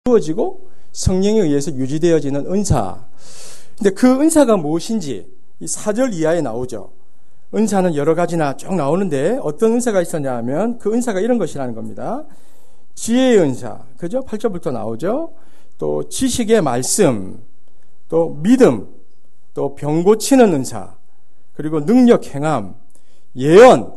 주어지고 성령에 의해서 유지되어지는 은사. 근데 그 은사가 무엇인지 이 4절 이하에 나오죠. 은사는 여러 가지나 쭉 나오는데 어떤 은사가 있었냐 하면 그 은사가 이런 것이라는 겁니다. 지혜의 은사, 그죠? 8절부터 나오죠. 또 지식의 말씀, 또 믿음, 또 병 고치는 은사, 그리고 능력 행함, 예언,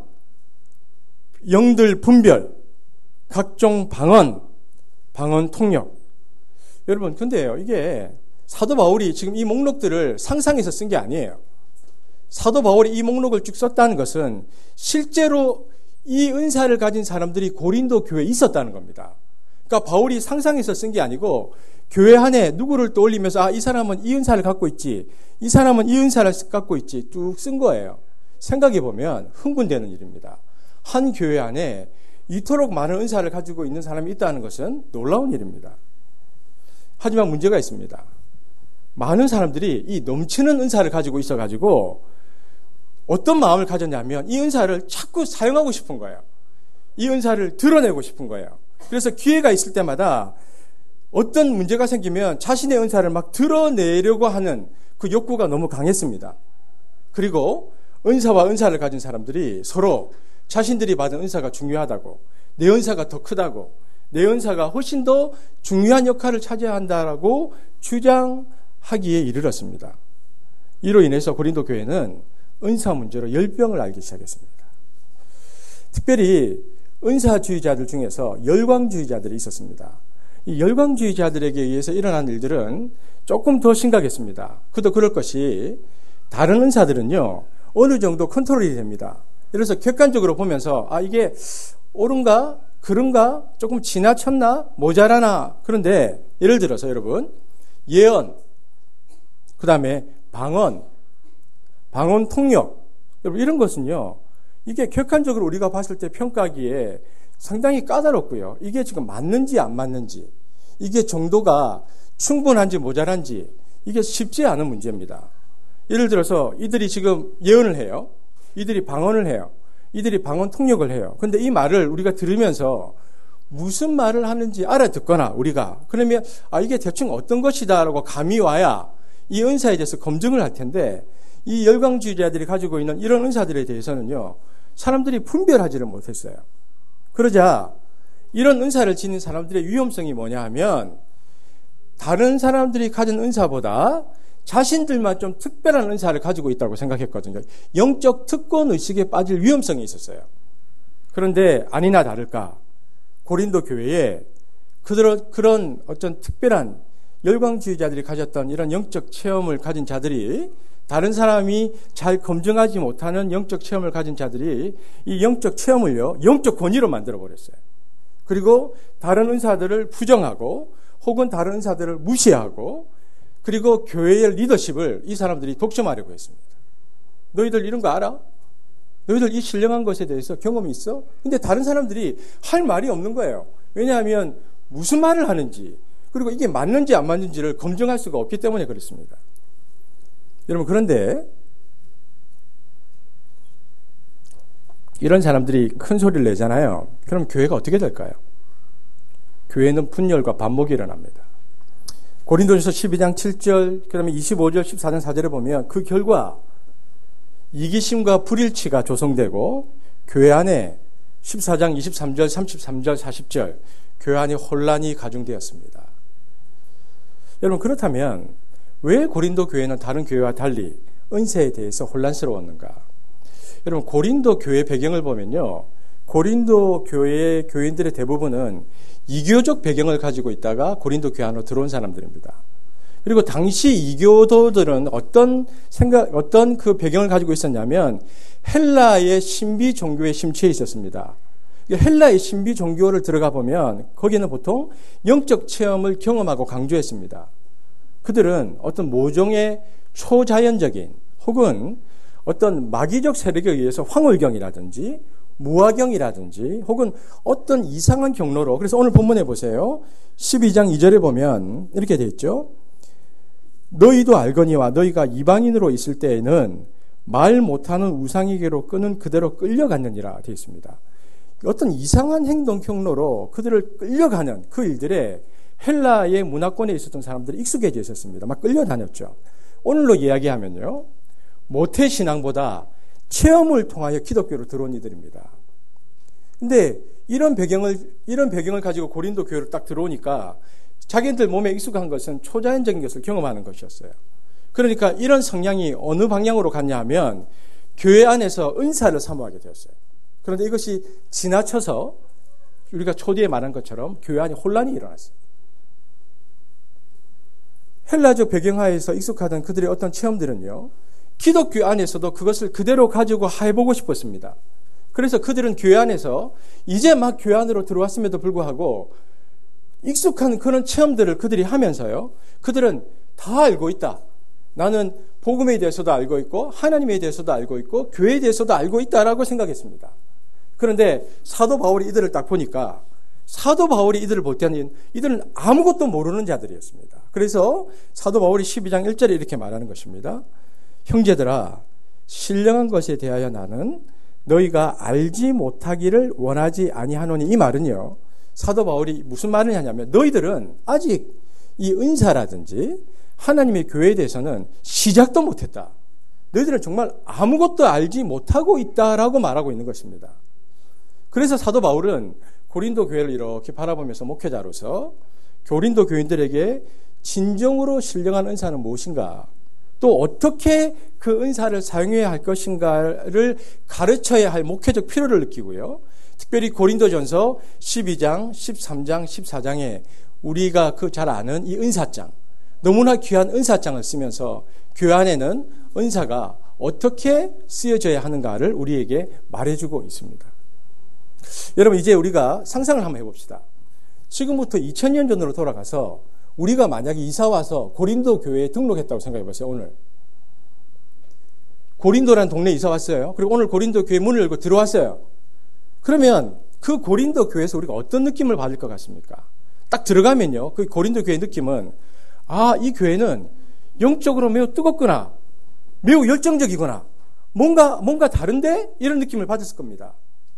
영들 분별, 각종 방언 통역. 여러분, 근데요, 이게 사도 바울이 지금 이 목록들을 상상해서 쓴 게 아니에요. 사도 바울이 이 목록을 쭉 썼다는 것은 실제로 이 은사를 가진 사람들이 고린도 교회에 있었다는 겁니다. 그러니까 바울이 상상해서 쓴 게 아니고 교회 안에 누구를 떠올리면서 이 사람은 이 은사를 갖고 있지, 이 사람은 이 은사를 갖고 있지 쭉 쓴 거예요. 생각해 보면 흥분되는 일입니다. 한 교회 안에 이토록 많은 은사를 가지고 있는 사람이 있다는 것은 놀라운 일입니다. 하지만 문제가 있습니다. 많은 사람들이 이 넘치는 은사를 가지고 있어가지고 어떤 마음을 가졌냐면 이 은사를 자꾸 사용하고 싶은 거예요. 이 은사를 드러내고 싶은 거예요. 그래서 기회가 있을 때마다 어떤 문제가 생기면 자신의 은사를 막 드러내려고 하는 그 욕구가 너무 강했습니다. 그리고 은사와 은사를 가진 사람들이 서로 자신들이 받은 은사가 중요하다고, 내 은사가 더 크다고, 내 은사가 훨씬 더 중요한 역할을 차지해야 한다라고 주장하기에 이르렀습니다. 이로 인해서 고린도 교회는 은사 문제로 열병을 앓기 시작했습니다. 특별히 은사주의자들 중에서 열광주의자들이 있었습니다. 이 열광주의자들에게 의해서 일어난 일들은 조금 더 심각했습니다. 그도 그럴 것이 다른 은사들은요, 어느 정도 컨트롤이 됩니다. 그래서 객관적으로 보면서 이게 옳은가? 그런가? 조금 지나쳤나? 모자라나? 그런데 예를 들어서 여러분, 예언, 그 다음에 방언 통역, 여러분 이런 것은요, 이게 객관적으로 우리가 봤을 때 평가하기에 상당히 까다롭고요. 이게 지금 맞는지 안 맞는지, 이게 정도가 충분한지 모자란지, 이게 쉽지 않은 문제입니다. 예를 들어서 이들이 지금 예언을 해요. 이들이 방언을 해요. 이들이 방언 통역을 해요. 근데 이 말을 우리가 들으면서 무슨 말을 하는지 알아듣거나 우리가 그러면 이게 대충 어떤 것이다라고 감이 와야 이 은사에 대해서 검증을 할 텐데, 이 열광주의자들이 가지고 있는 이런 은사들에 대해서는요, 사람들이 분별하지를 못했어요. 그러자 이런 은사를 지닌 사람들의 위험성이 뭐냐 하면 다른 사람들이 가진 은사보다 자신들만 좀 특별한 은사를 가지고 있다고 생각했거든요. 영적 특권 의식에 빠질 위험성이 있었어요. 그런데 아니나 다를까 고린도 교회에 그런 어떤 특별한 열광주의자들이 가졌던 이런 영적 체험을 가진 자들이, 다른 사람이 잘 검증하지 못하는 영적 체험을 가진 자들이 이 영적 체험을요, 영적 권위로 만들어버렸어요. 그리고 다른 은사들을 부정하고 혹은 다른 은사들을 무시하고, 그리고 교회의 리더십을 이 사람들이 독점하려고 했습니다. 너희들 이런 거 알아? 너희들 이 신령한 것에 대해서 경험이 있어? 근데 다른 사람들이 할 말이 없는 거예요. 왜냐하면 무슨 말을 하는지, 그리고 이게 맞는지 안 맞는지를 검증할 수가 없기 때문에 그렇습니다. 여러분, 그런데 이런 사람들이 큰 소리를 내잖아요. 그럼 교회가 어떻게 될까요? 교회는 분열과 반목이 일어납니다. 고린도전서 12장 7절, 그다음에 25절, 14장 4절에 보면 그 결과 이기심과 불일치가 조성되고, 교회 안에 14장 23절, 33절, 40절 교회 안에 혼란이 가중되었습니다. 여러분, 그렇다면 왜 고린도 교회는 다른 교회와 달리 은사에 대해서 혼란스러웠는가? 여러분, 고린도 교회 배경을 보면요, 고린도 교회의 교인들의 대부분은 이교적 배경을 가지고 있다가 고린도 교회 안으로 들어온 사람들입니다. 그리고 당시 이교도들은 어떤 그 배경을 가지고 있었냐면 헬라의 신비 종교에 심취해 있었습니다. 헬라의 신비 종교를 들어가 보면 거기는 보통 영적 체험을 경험하고 강조했습니다. 그들은 어떤 모종의 초자연적인 혹은 어떤 마귀적 세력에 의해서 황홀경이라든지 무화경이라든지 혹은 어떤 이상한 경로로, 그래서 오늘 본문에 보세요. 12장 2절에 보면 이렇게 되어 있죠. 너희도 알거니와 너희가 이방인으로 있을 때에는 말 못하는 우상에게로 끄는 그대로 끌려갔느니라 되어 있습니다. 어떤 이상한 행동 경로로 그들을 끌려가는 그 일들에 헬라의 문화권에 있었던 사람들이 익숙해져 있었습니다. 막 끌려다녔죠. 오늘로 이야기하면요, 모태신앙보다 체험을 통하여 기독교로 들어온 이들입니다. 근데 이런 배경을 가지고 고린도 교회로 딱 들어오니까 자기들 몸에 익숙한 것은 초자연적인 것을 경험하는 것이었어요. 그러니까 이런 성향이 어느 방향으로 갔냐 하면 교회 안에서 은사를 사모하게 되었어요. 그런데 이것이 지나쳐서 우리가 초기에 말한 것처럼 교회 안에 혼란이 일어났어요. 헬라적 배경하에서 익숙하던 그들의 어떤 체험들은요, 기독교 안에서도 그것을 그대로 가지고 해보고 싶었습니다. 그래서 그들은 교회 안에서 이제 막 교회 안으로 들어왔음에도 불구하고 익숙한 그런 체험들을 그들이 하면서요, 그들은 다 알고 있다. 나는 복음에 대해서도 알고 있고 하나님에 대해서도 알고 있고 교회에 대해서도 알고 있다라고 생각했습니다. 그런데 사도 바울이 이들을 딱 보니까 사도 바울이 이들을 볼 때는 이들은 아무것도 모르는 자들이었습니다. 그래서 사도 바울이 12장 1절에 이렇게 말하는 것입니다. 형제들아, 신령한 것에 대하여 나는 너희가 알지 못하기를 원하지 아니하노니. 이 말은요, 사도 바울이 무슨 말을 하냐면 너희들은 아직 이 은사라든지 하나님의 교회에 대해서는 시작도 못했다. 너희들은 정말 아무것도 알지 못하고 있다라고 말하고 있는 것입니다. 그래서 사도 바울은 고린도 교회를 이렇게 바라보면서 목회자로서 고린도 교인들에게 진정으로 신령한 은사는 무엇인가, 또 어떻게 그 은사를 사용해야 할 것인가를 가르쳐야 할 목회적 필요를 느끼고요. 특별히 고린도전서 12장, 13장, 14장에 우리가 그 잘 아는 이 은사장, 너무나 귀한 은사장을 쓰면서 교회 안에는 은사가 어떻게 쓰여져야 하는가를 우리에게 말해주고 있습니다. 여러분, 이제 우리가 상상을 한번 해봅시다. 지금부터 2000년 전으로 돌아가서 우리가 만약에 이사와서 고린도 교회에 등록했다고 생각해보세요. 오늘 고린도라는 동네에 이사왔어요. 그리고 오늘 고린도 교회 문을 열고 들어왔어요. 그러면 그 고린도 교회에서 우리가 어떤 느낌을 받을 것 같습니까? 딱 들어가면요, 그 고린도 교회 느낌은, 아, 이 교회는 영적으로 매우 뜨겁구나, 매우 열정적이구나, 뭔가 다른데? 이런 느낌을 받았을 겁니다.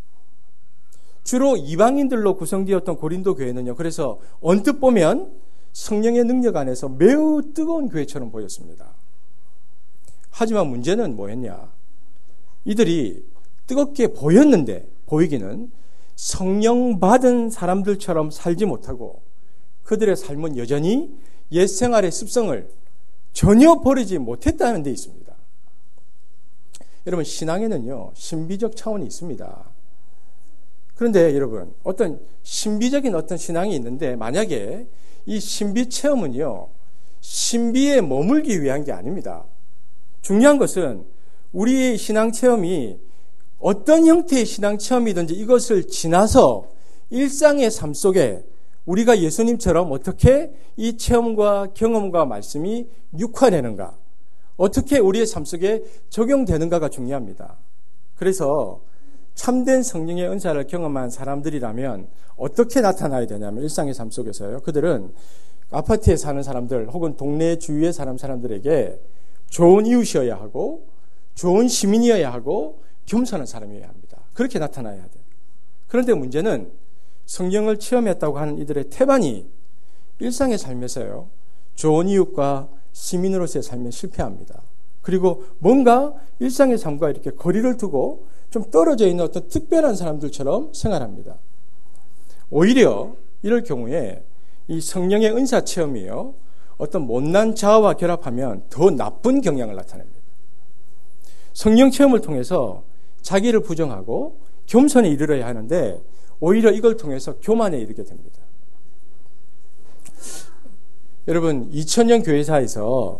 주로 이방인들로 구성되었던 고린도 교회는요, 그래서 언뜻 보면 성령의 능력 안에서 매우 뜨거운 교회처럼 보였습니다. 하지만 문제는 뭐였냐? 이들이 뜨겁게 보이기는 성령 받은 사람들처럼 살지 못하고 그들의 삶은 여전히 옛 생활의 습성을 전혀 버리지 못했다는 데 있습니다. 여러분, 신앙에는요, 신비적 차원이 있습니다. 그런데 여러분, 어떤 신비적인 어떤 신앙이 있는데 만약에 이 신비 체험은요, 신비에 머물기 위한 게 아닙니다. 중요한 것은 우리의 신앙 체험이 어떤 형태의 신앙 체험이든지 이것을 지나서 일상의 삶 속에 우리가 예수님처럼 어떻게 이 체험과 경험과 말씀이 육화되는가, 어떻게 우리의 삶 속에 적용되는가가 중요합니다. 그래서 참된 성령의 은사를 경험한 사람들이라면 어떻게 나타나야 되냐면 일상의 삶 속에서요, 그들은 아파트에 사는 사람들 혹은 동네 주위의 사람들에게 좋은 이웃이어야 하고 좋은 시민이어야 하고 겸손한 사람이어야 합니다. 그렇게 나타나야 돼요. 그런데 문제는 성령을 체험했다고 하는 이들의 태반이 일상의 삶에서요, 좋은 이웃과 시민으로서의 삶에 실패합니다. 그리고 뭔가 일상의 삶과 이렇게 거리를 두고 좀 떨어져 있는 어떤 특별한 사람들처럼 생활합니다. 오히려 이럴 경우에 이 성령의 은사 체험이요, 어떤 못난 자아와 결합하면 더 나쁜 경향을 나타냅니다. 성령 체험을 통해서 자기를 부정하고 겸손에 이르러야 하는데 오히려 이걸 통해서 교만에 이르게 됩니다. 여러분, 2000년 교회사에서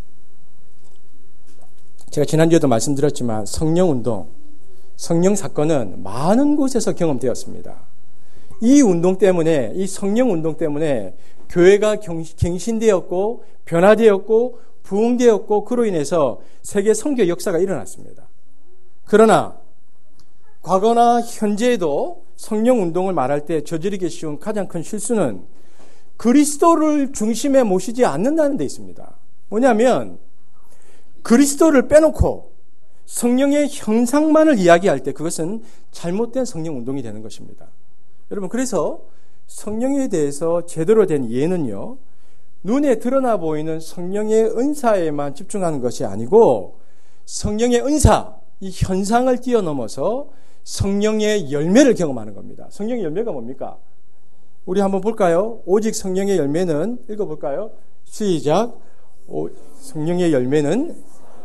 제가 지난주에도 말씀드렸지만 성령운동, 성령 사건은 많은 곳에서 경험되었습니다. 이 운동 때문에, 이 성령운동 때문에 교회가 갱신되었고 변화되었고 부흥되었고 그로 인해서 세계 선교 역사가 일어났습니다. 그러나 과거나 현재에도 성령운동을 말할 때 저지르기 쉬운 가장 큰 실수는 그리스도를 중심에 모시지 않는다는 데 있습니다. 뭐냐면 그리스도를 빼놓고 성령의 형상만을 이야기할 때 그것은 잘못된 성령운동이 되는 것입니다. 여러분, 그래서 성령에 대해서 제대로 된 이해는요, 눈에 드러나 보이는 성령의 은사에만 집중하는 것이 아니고 성령의 은사, 이 현상을 뛰어넘어서 성령의 열매를 경험하는 겁니다. 성령의 열매가 뭡니까? 우리 한번 볼까요? 오직 성령의 열매는, 읽어볼까요? 시작. 성령의 열매는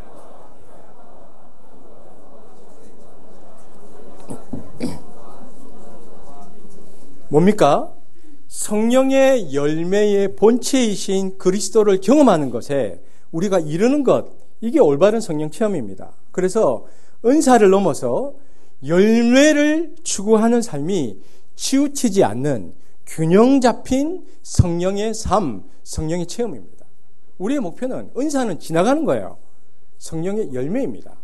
뭡니까? 성령의 열매의 본체이신 그리스도를 경험하는 것에 우리가 이르는 것, 이게 올바른 성령 체험입니다. 그래서 은사를 넘어서 열매를 추구하는 삶이 치우치지 않는 균형 잡힌 성령의 삶, 성령의 체험입니다. 우리의 목표는 은사는 지나가는 거예요. 성령의 열매입니다.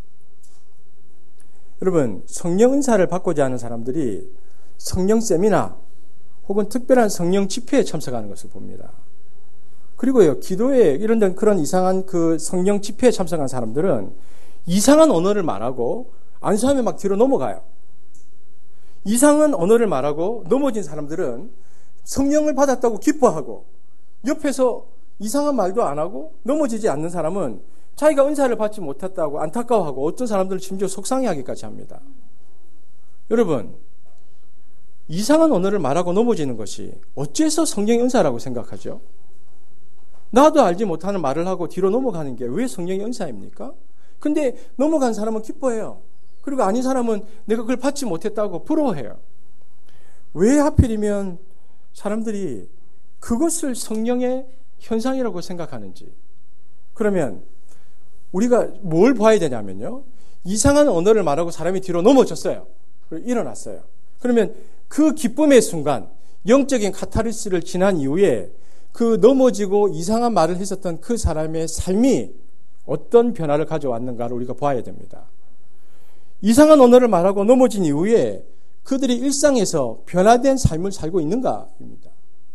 여러분, 성령 은사를 받고자 하는 사람들이 성령 세미나 혹은 특별한 성령 집회에 참석하는 것을 봅니다. 그리고요, 기도회 이런 데 그런 이상한 그 성령 집회에 참석한 사람들은 이상한 언어를 말하고 안수하면 막 뒤로 넘어가요. 이상한 언어를 말하고 넘어진 사람들은 성령을 받았다고 기뻐하고, 옆에서 이상한 말도 안 하고 넘어지지 않는 사람은 자기가 은사를 받지 못했다고 안타까워하고, 어떤 사람들은 심지어 속상해하기까지 합니다. 여러분, 이상한 언어를 말하고 넘어지는 것이 어째서 성령의 은사라고 생각하죠? 나도 알지 못하는 말을 하고 뒤로 넘어가는 게 왜 성령의 은사입니까? 근데 넘어간 사람은 기뻐해요. 그리고 아닌 사람은 내가 그걸 받지 못했다고 부러워해요. 왜 하필이면 사람들이 그것을 성령의 현상이라고 생각하는지. 그러면 우리가 뭘 봐야 되냐면요, 이상한 언어를 말하고 사람이 뒤로 넘어졌어요. 그리고 일어났어요. 그러면 그 기쁨의 순간, 영적인 카타르시스를 지난 이후에 그 넘어지고 이상한 말을 했었던 그 사람의 삶이 어떤 변화를 가져왔는가를 우리가 봐야 됩니다. 이상한 언어를 말하고 넘어진 이후에 그들이 일상에서 변화된 삶을 살고 있는가입니다.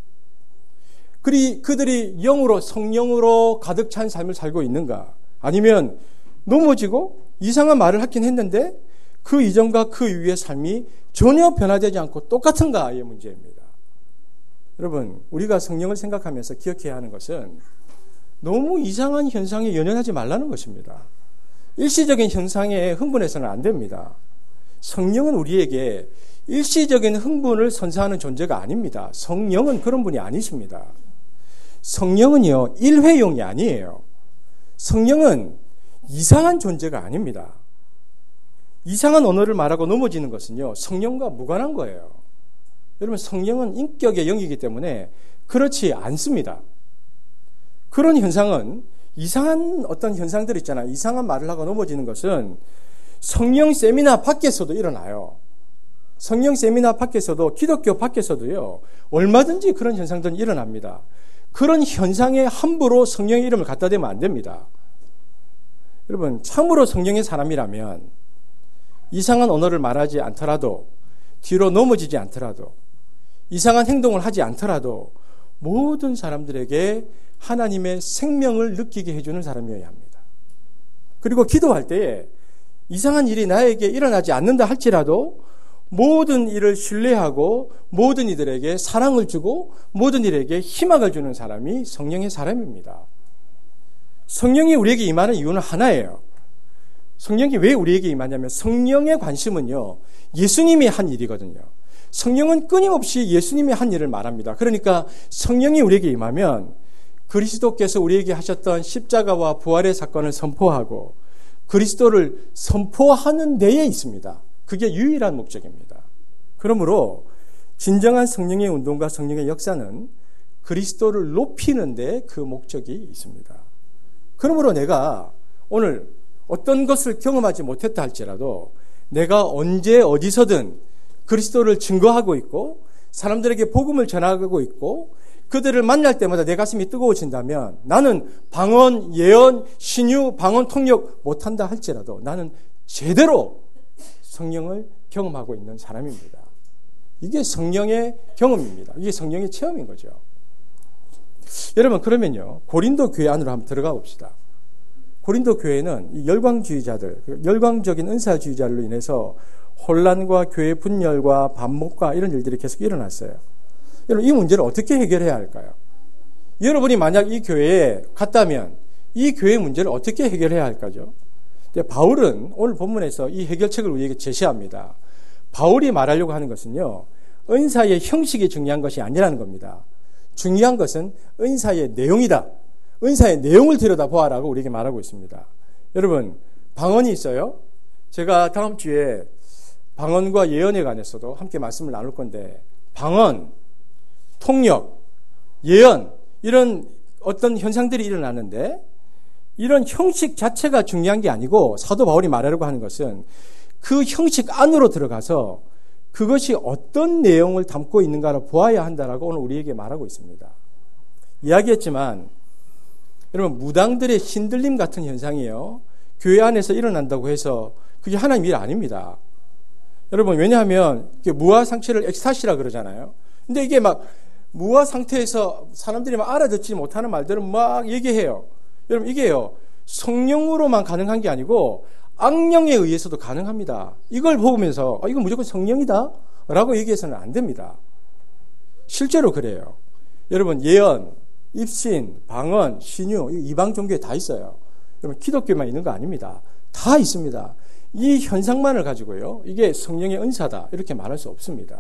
그들이 영으로, 성령으로 가득 찬 삶을 살고 있는가? 아니면 넘어지고 이상한 말을 하긴 했는데 그 이전과 그 이후의 삶이 전혀 변화되지 않고 똑같은가의 문제입니다. 여러분, 우리가 성령을 생각하면서 기억해야 하는 것은 너무 이상한 현상에 연연하지 말라는 것입니다. 일시적인 현상에 흥분해서는 안 됩니다. 성령은 우리에게 일시적인 흥분을 선사하는 존재가 아닙니다. 성령은 그런 분이 아니십니다. 성령은요, 일회용이 아니에요. 성령은 이상한 존재가 아닙니다. 이상한 언어를 말하고 넘어지는 것은요, 성령과 무관한 거예요. 여러분, 성령은 인격의 영이기 때문에 그렇지 않습니다. 그런 현상은, 이상한 어떤 현상들 있잖아요. 이상한 말을 하고 넘어지는 것은 성령 세미나 밖에서도 일어나요. 성령 세미나 밖에서도, 기독교 밖에서도요, 얼마든지 그런 현상들은 일어납니다. 그런 현상에 함부로 성령의 이름을 갖다 대면 안 됩니다. 여러분, 참으로 성령의 사람이라면 이상한 언어를 말하지 않더라도, 뒤로 넘어지지 않더라도, 이상한 행동을 하지 않더라도 모든 사람들에게 하나님의 생명을 느끼게 해주는 사람이어야 합니다. 그리고 기도할 때에 이상한 일이 나에게 일어나지 않는다 할지라도 모든 일을 신뢰하고 모든 이들에게 사랑을 주고 모든 일에게 희망을 주는 사람이 성령의 사람입니다. 성령이 우리에게 임하는 이유는 하나예요. 성령이 왜 우리에게 임하냐면, 성령의 관심은요, 예수님이 한 일이거든요. 성령은 끊임없이 예수님이 한 일을 말합니다. 그러니까 성령이 우리에게 임하면 그리스도께서 우리에게 하셨던 십자가와 부활의 사건을 선포하고 그리스도를 선포하는 데에 있습니다. 그게 유일한 목적입니다. 그러므로 진정한 성령의 운동과 성령의 역사는 그리스도를 높이는 데 그 목적이 있습니다. 그러므로 내가 오늘 어떤 것을 경험하지 못했다 할지라도 내가 언제 어디서든 그리스도를 증거하고 있고 사람들에게 복음을 전하고 있고 그들을 만날 때마다 내 가슴이 뜨거워진다면, 나는 방언, 예언, 신유, 방언, 통역 못한다 할지라도 나는 제대로 성령을 경험하고 있는 사람입니다. 이게 성령의 경험입니다. 이게 성령의 체험인 거죠. 여러분, 그러면요, 고린도 교회 안으로 한번 들어가 봅시다. 고린도 교회는 열광주의자들, 열광적인 은사주의자로 인해서 혼란과 교회 분열과 반목과 이런 일들이 계속 일어났어요. 여러분, 이 문제를 어떻게 해결해야 할까요? 여러분이 만약 이 교회에 갔다면 이 교회의 문제를 어떻게 해결해야 할까죠? 바울은 오늘 본문에서 이 해결책을 우리에게 제시합니다. 바울이 말하려고 하는 것은요, 은사의 형식이 중요한 것이 아니라는 겁니다. 중요한 것은 은사의 내용이다. 은사의 내용을 들여다보아라고 우리에게 말하고 있습니다. 여러분, 방언이 있어요. 제가 다음 주에 방언과 예언에 관해서도 함께 말씀을 나눌 건데, 방언, 통역, 예언, 이런 어떤 현상들이 일어나는데, 이런 형식 자체가 중요한 게 아니고 사도 바울이 말하려고 하는 것은 그 형식 안으로 들어가서 그것이 어떤 내용을 담고 있는가를 보아야 한다라고 오늘 우리에게 말하고 있습니다. 이야기했지만 여러분, 무당들의 신들림 같은 현상이요, 교회 안에서 일어난다고 해서 그게 하나님 일 아닙니다. 여러분, 왜냐하면 무아 상태를 엑스타시라 그러잖아요. 근데 이게 막 무아 상태에서 사람들이 막 알아듣지 못하는 말들을 막 얘기해요. 여러분, 이게요, 성령으로만 가능한 게 아니고 악령에 의해서도 가능합니다. 이걸 보면서 이건 무조건 성령이다 라고 얘기해서는 안 됩니다. 실제로 그래요. 여러분, 예언, 입신, 방언, 신유, 이방 종교에 다 있어요. 여러분, 기독교만 있는 거 아닙니다. 다 있습니다. 이 현상만을 가지고요, 이게 성령의 은사다 이렇게 말할 수 없습니다.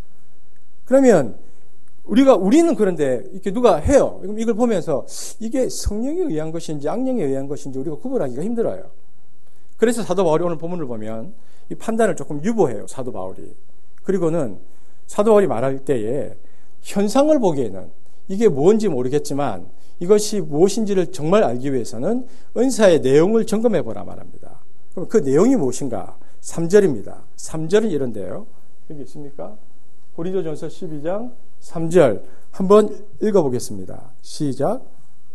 그러면 우리는 그런데 이렇게 누가 해요. 그럼 이걸 보면서 이게 성령에 의한 것인지 악령에 의한 것인지 우리가 구분하기가 힘들어요. 그래서 사도 바울이 오늘 본문을 보면 이 판단을 조금 유보해요, 사도 바울이. 그리고는 사도 바울이 말할 때에 현상을 보기에는 이게 뭔지 모르겠지만 이것이 무엇인지를 정말 알기 위해서는 은사의 내용을 점검해 보라 말합니다. 그럼 그 내용이 무엇인가? 3절입니다. 3절은 이런데요. 여기 있습니까? 고린도전서 12장 3절 한번 읽어보겠습니다. 시작.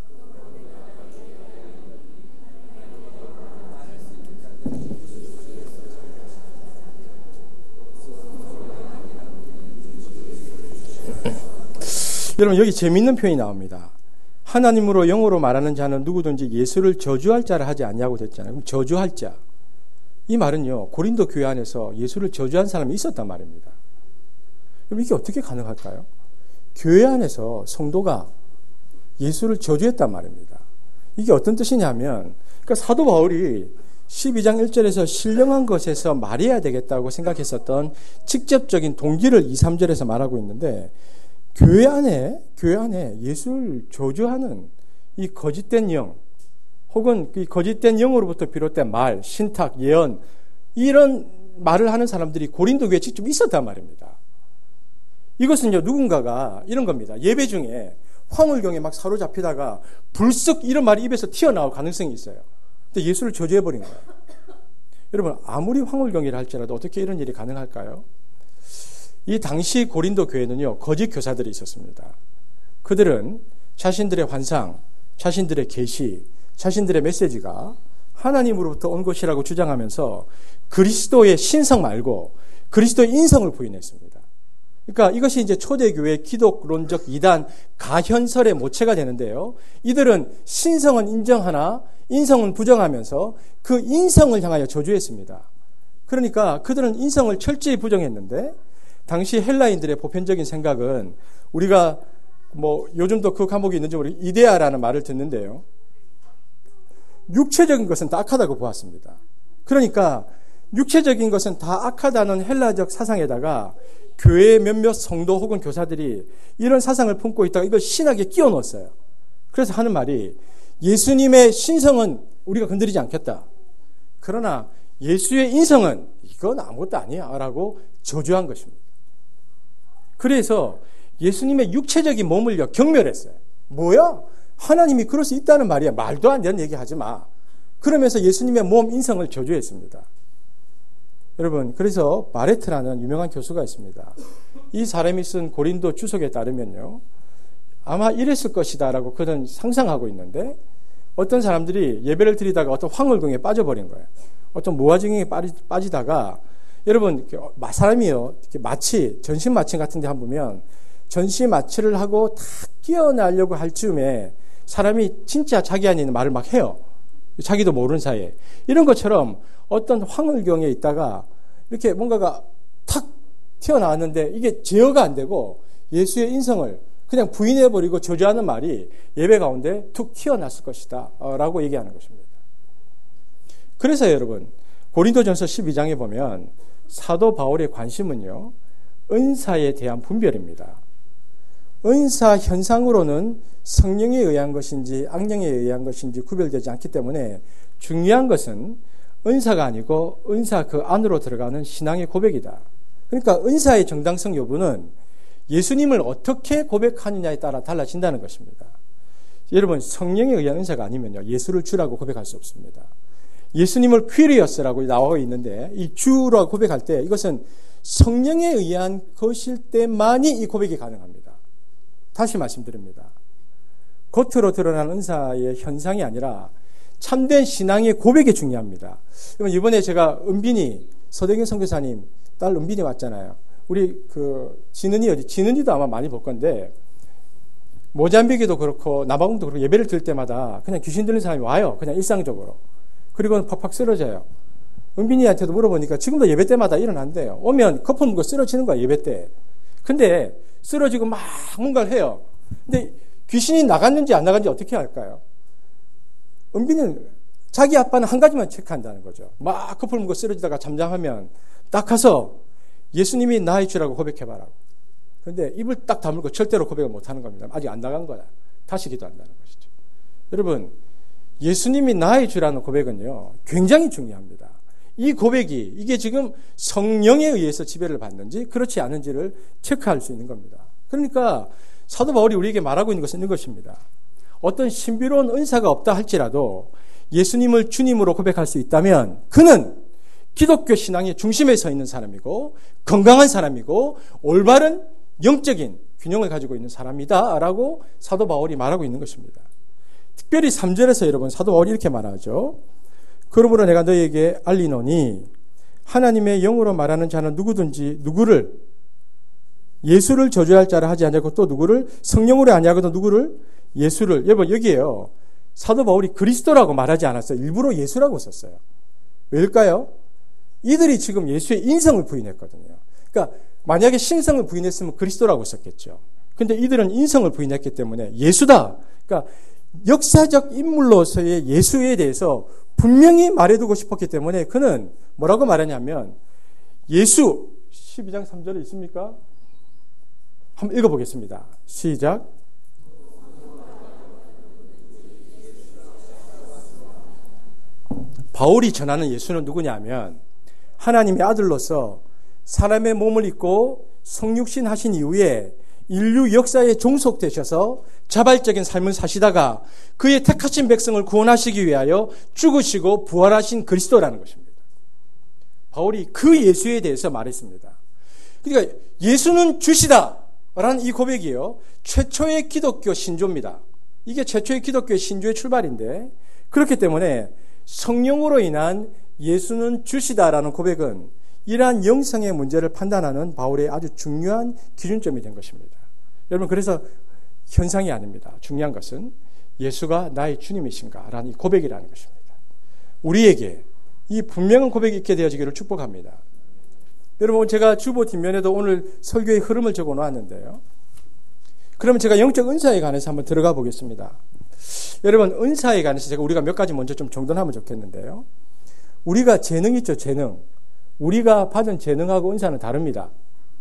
여러분, 여기 재미있는 표현이 나옵니다. 하나님으로 영어로 말하는 자는 누구든지 예수를 저주할 자라 하지 않냐고 됐잖아요. 그럼 저주할 자. 이 말은요, 고린도 교회 안에서 예수를 저주한 사람이 있었단 말입니다. 그럼 이게 어떻게 가능할까요? 교회 안에서 성도가 예수를 저주했단 말입니다. 이게 어떤 뜻이냐면, 그러니까 사도 바울이 12장 1절에서 신령한 것에서 말해야 되겠다고 생각했었던 직접적인 동기를 2, 3절에서 말하고 있는데, 교회 안에 예수를 저주하는 이 거짓된 영, 혹은 이 거짓된 영으로부터 비롯된 말, 신탁, 예언, 이런 말을 하는 사람들이 고린도 교회에 직접 있었단 말입니다. 이것은요, 누군가가 이런 겁니다. 예배 중에 황홀경에 막 사로잡히다가 불쑥 이런 말이 입에서 튀어나올 가능성이 있어요. 근데 예수를 저주해버린 거예요. 여러분, 아무리 황홀경이라 할지라도 어떻게 이런 일이 가능할까요? 이 당시 고린도 교회는요, 거짓 교사들이 있었습니다. 그들은 자신들의 환상, 자신들의 계시, 자신들의 메시지가 하나님으로부터 온 것이라고 주장하면서 그리스도의 신성 말고 그리스도의 인성을 부인했습니다. 그러니까 이것이 이제 초대교회 기독론적 이단 가현설의 모체가 되는데요. 이들은 신성은 인정하나 인성은 부정하면서 그 인성을 향하여 저주했습니다. 그러니까 그들은 인성을 철저히 부정했는데, 당시 헬라인들의 보편적인 생각은, 우리가 요즘도 그 과목이 있는지 모르겠는데 이데아라는 말을 듣는데요, 육체적인 것은 다 악하다고 보았습니다. 그러니까 육체적인 것은 다 악하다는 헬라적 사상에다가 교회의 몇몇 성도 혹은 교사들이 이런 사상을 품고 있다가 이걸 신학에 끼워 넣었어요. 그래서 하는 말이, 예수님의 신성은 우리가 건드리지 않겠다. 그러나 예수의 인성은 이건 아무것도 아니야 라고 저주한 것입니다. 그래서 예수님의 육체적인 몸을요, 경멸했어요. 뭐야? 하나님이 그럴 수 있다는 말이야. 말도 안 되는 얘기 하지 마. 그러면서 예수님의 몸 인성을 저주했습니다. 여러분, 그래서 바레트라는 유명한 교수가 있습니다. 이 사람이 쓴 고린도 주석에 따르면요, 아마 이랬을 것이다라고 그는 상상하고 있는데, 어떤 사람들이 예배를 드리다가 어떤 황홀경에 빠져버린 거예요. 어떤 무아증에 빠지다가, 여러분, 사람이요, 마취, 전신 마취 같은 데 한번 보면 전신 마취를 하고 다 깨어나려고 할 즈음에 사람이 진짜 자기 안에 있는 말을 막 해요. 자기도 모르는 사이에. 이런 것처럼 어떤 황홀경에 있다가 이렇게 뭔가가 탁 튀어나왔는데 이게 제어가 안 되고 예수의 인성을 그냥 부인해버리고 저주하는 말이 예배 가운데 툭 튀어났을 것이다 라고 얘기하는 것입니다. 그래서 여러분 고린도전서 12장에 보면 사도 바울의 관심은요, 은사에 대한 분별입니다. 은사 현상으로는 성령에 의한 것인지 악령에 의한 것인지 구별되지 않기 때문에 중요한 것은 은사가 아니고 은사 그 안으로 들어가는 신앙의 고백이다. 그러니까 은사의 정당성 여부는 예수님을 어떻게 고백하느냐에 따라 달라진다는 것입니다. 여러분 성령에 의한 은사가 아니면요, 예수를 주라고 고백할 수 없습니다. 예수님을 퀴리어스라고 나와 있는데 이 주라고 고백할 때 이것은 성령에 의한 것일 때만이 이 고백이 가능합니다. 다시 말씀드립니다. 겉으로 드러나는 은사의 현상이 아니라 참된 신앙의 고백이 중요합니다. 이번에 제가 은빈이 서대경 선교사님 딸 은빈이 왔잖아요. 우리 진은이도 아마 많이 볼 건데 모잠비크도 그렇고 남아공도 그렇고 예배를 드릴 때마다 그냥 귀신 들린 사람이 와요. 그냥 일상적으로. 그리고는 팍팍 쓰러져요. 은빈이한테도 물어보니까 지금도 예배 때마다 일어난대요. 오면 거품 물고 쓰러지는 거야, 예배 때. 근데 쓰러지고 막 뭔가를 해요. 근데 귀신이 나갔는지 안 나갔는지 어떻게 할까요? 은빈은 자기 아빠는 한 가지만 체크한다는 거죠. 막 거품 물고 쓰러지다가 잠잠하면 딱 가서 예수님이 나의 주라고 고백해봐라고. 그런데 입을 딱 다물고 절대로 고백을 못하는 겁니다. 아직 안 나간 거야. 다시 기도한다는 것이죠. 여러분, 예수님이 나의 주라는 고백은요, 굉장히 중요합니다. 이 고백이 이게 지금 성령에 의해서 지배를 받는지 그렇지 않은지를 체크할 수 있는 겁니다. 그러니까 사도 바울이 우리에게 말하고 있는 것은 이것입니다. 어떤 신비로운 은사가 없다 할지라도 예수님을 주님으로 고백할 수 있다면 그는 기독교 신앙의 중심에 서 있는 사람이고 건강한 사람이고 올바른 영적인 균형을 가지고 있는 사람이다 라고 사도 바울이 말하고 있는 것입니다. 특별히 3절에서 여러분 사도 바울이 이렇게 말하죠. 그러므로 내가 너희에게 알리노니 하나님의 영으로 말하는 자는 누구든지 누구를 예수를 저주할 자라 하지 않냐고 또 누구를 성령으로 아니하거든 누구를 예수를. 여러분 여기에요. 사도 바울이 그리스도라고 말하지 않았어요. 일부러 예수라고 썼어요. 왜일까요? 이들이 지금 예수의 인성을 부인했거든요. 그러니까 만약에 신성을 부인했으면 그리스도라고 썼겠죠. 근데 이들은 인성을 부인했기 때문에 예수다. 그러니까 역사적 인물로서의 예수에 대해서 분명히 말해두고 싶었기 때문에 그는 뭐라고 말하냐면 예수 12장 3절에 있습니까? 한번 읽어보겠습니다. 시작. 바울이 전하는 예수는 누구냐면 하나님의 아들로서 사람의 몸을 입고 성육신 하신 이후에 인류 역사에 종속되셔서 자발적인 삶을 사시다가 그의 택하신 백성을 구원하시기 위하여 죽으시고 부활하신 그리스도라는 것입니다. 바울이 그 예수에 대해서 말했습니다. 그러니까 예수는 주시다라는 이 고백이요, 최초의 기독교 신조입니다. 이게 최초의 기독교의 신조의 출발인데 그렇기 때문에 성령으로 인한 예수는 주시다라는 고백은 이러한 영성의 문제를 판단하는 바울의 아주 중요한 기준점이 된 것입니다. 여러분 그래서 현상이 아닙니다. 중요한 것은 예수가 나의 주님이신가라는 이 고백이라는 것입니다. 우리에게 이 분명한 고백이 있게 되어지기를 축복합니다. 여러분 제가 주보 뒷면에도 오늘 설교의 흐름을 적어 놓았는데요. 그러면 제가 영적 은사에 관해서 한번 들어가 보겠습니다. 여러분 은사에 관해서 우리가 몇 가지 먼저 좀 정돈하면 좋겠는데요. 우리가 재능 있죠, 재능. 우리가 받은 재능하고 은사는 다릅니다.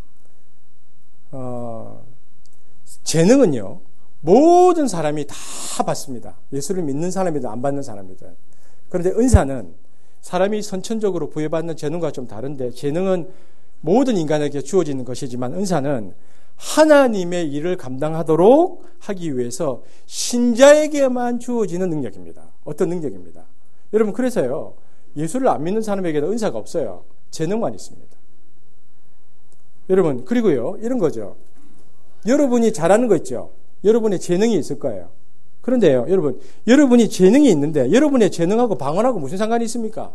재능은요, 모든 사람이 다 받습니다. 예수를 믿는 사람이든 안 받는 사람이든. 그런데 은사는 사람이 선천적으로 부여받는 재능과 좀 다른데, 재능은 모든 인간에게 주어지는 것이지만 은사는 하나님의 일을 감당하도록 하기 위해서 신자에게만 주어지는 능력입니다. 어떤 능력입니다. 여러분 그래서요, 예수를 안 믿는 사람에게는 은사가 없어요. 재능만 있습니다. 여러분 그리고요 이런 거죠. 여러분이 잘하는 거 있죠. 여러분의 재능이 있을 거예요. 그런데요 여러분, 여러분이 재능이 있는데 여러분의 재능하고 방언하고 무슨 상관이 있습니까?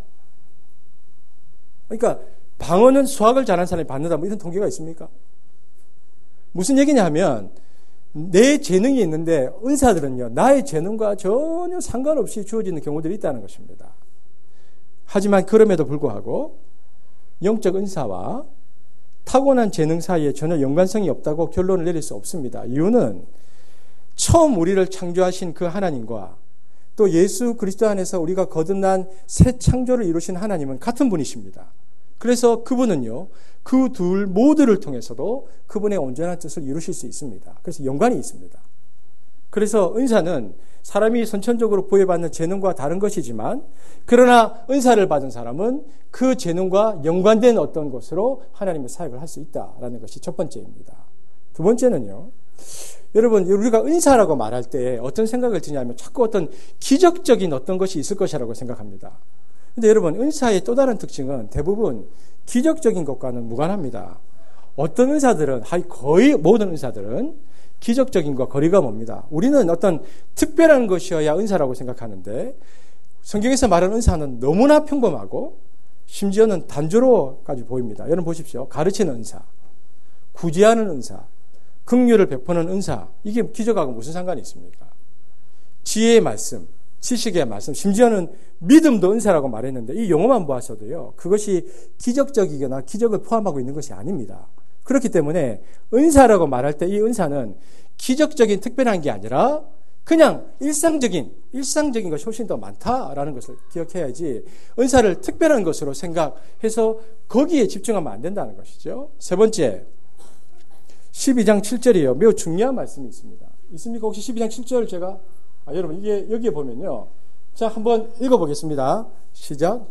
그러니까 방언은 수학을 잘하는 사람이 받는다 뭐 이런 통계가 있습니까? 무슨 얘기냐 하면 내 재능이 있는데 은사들은요 나의 재능과 전혀 상관없이 주어지는 경우들이 있다는 것입니다. 하지만 그럼에도 불구하고 영적 은사와 타고난 재능 사이에 전혀 연관성이 없다고 결론을 내릴 수 없습니다. 이유는 처음 우리를 창조하신 그 하나님과 또 예수 그리스도 안에서 우리가 거듭난 새 창조를 이루신 하나님은 같은 분이십니다. 그래서 그분은요, 그 둘 모두를 통해서도 그분의 온전한 뜻을 이루실 수 있습니다. 그래서 연관이 있습니다. 그래서 은사는 사람이 선천적으로 부여받는 재능과 다른 것이지만, 그러나 은사를 받은 사람은 그 재능과 연관된 어떤 것으로 하나님의 사역을 할 수 있다라는 것이 첫 번째입니다. 두 번째는요, 여러분, 우리가 은사라고 말할 때 어떤 생각을 드냐면 자꾸 어떤 기적적인 어떤 것이 있을 것이라고 생각합니다. 근데 여러분, 은사의 또 다른 특징은 대부분 기적적인 것과는 무관합니다. 어떤 은사들은, 거의 모든 은사들은 기적적인과 거리가 멉니다. 우리는 어떤 특별한 것이어야 은사라고 생각하는데, 성경에서 말하는 은사는 너무나 평범하고 심지어는 단조로까지 보입니다. 여러분 보십시오. 가르치는 은사, 구제하는 은사, 긍휼을 베푸는 은사, 이게 기적하고 무슨 상관이 있습니까? 지혜의 말씀, 지식의 말씀, 심지어는 믿음도 은사라고 말했는데, 이 용어만 보아서도요, 그것이 기적적이거나 기적을 포함하고 있는 것이 아닙니다. 그렇기 때문에 은사라고 말할 때 이 은사는 기적적인 특별한 게 아니라 그냥 일상적인 것이 훨씬 더 많다라는 것을 기억해야지, 은사를 특별한 것으로 생각해서 거기에 집중하면 안 된다는 것이죠. 세 번째, 12장 7절이에요. 매우 중요한 말씀이 있습니다. 있습니까? 혹시 12장 7절 제가, 여러분, 이게 여기에 보면요. 자, 한번 읽어보겠습니다. 시작.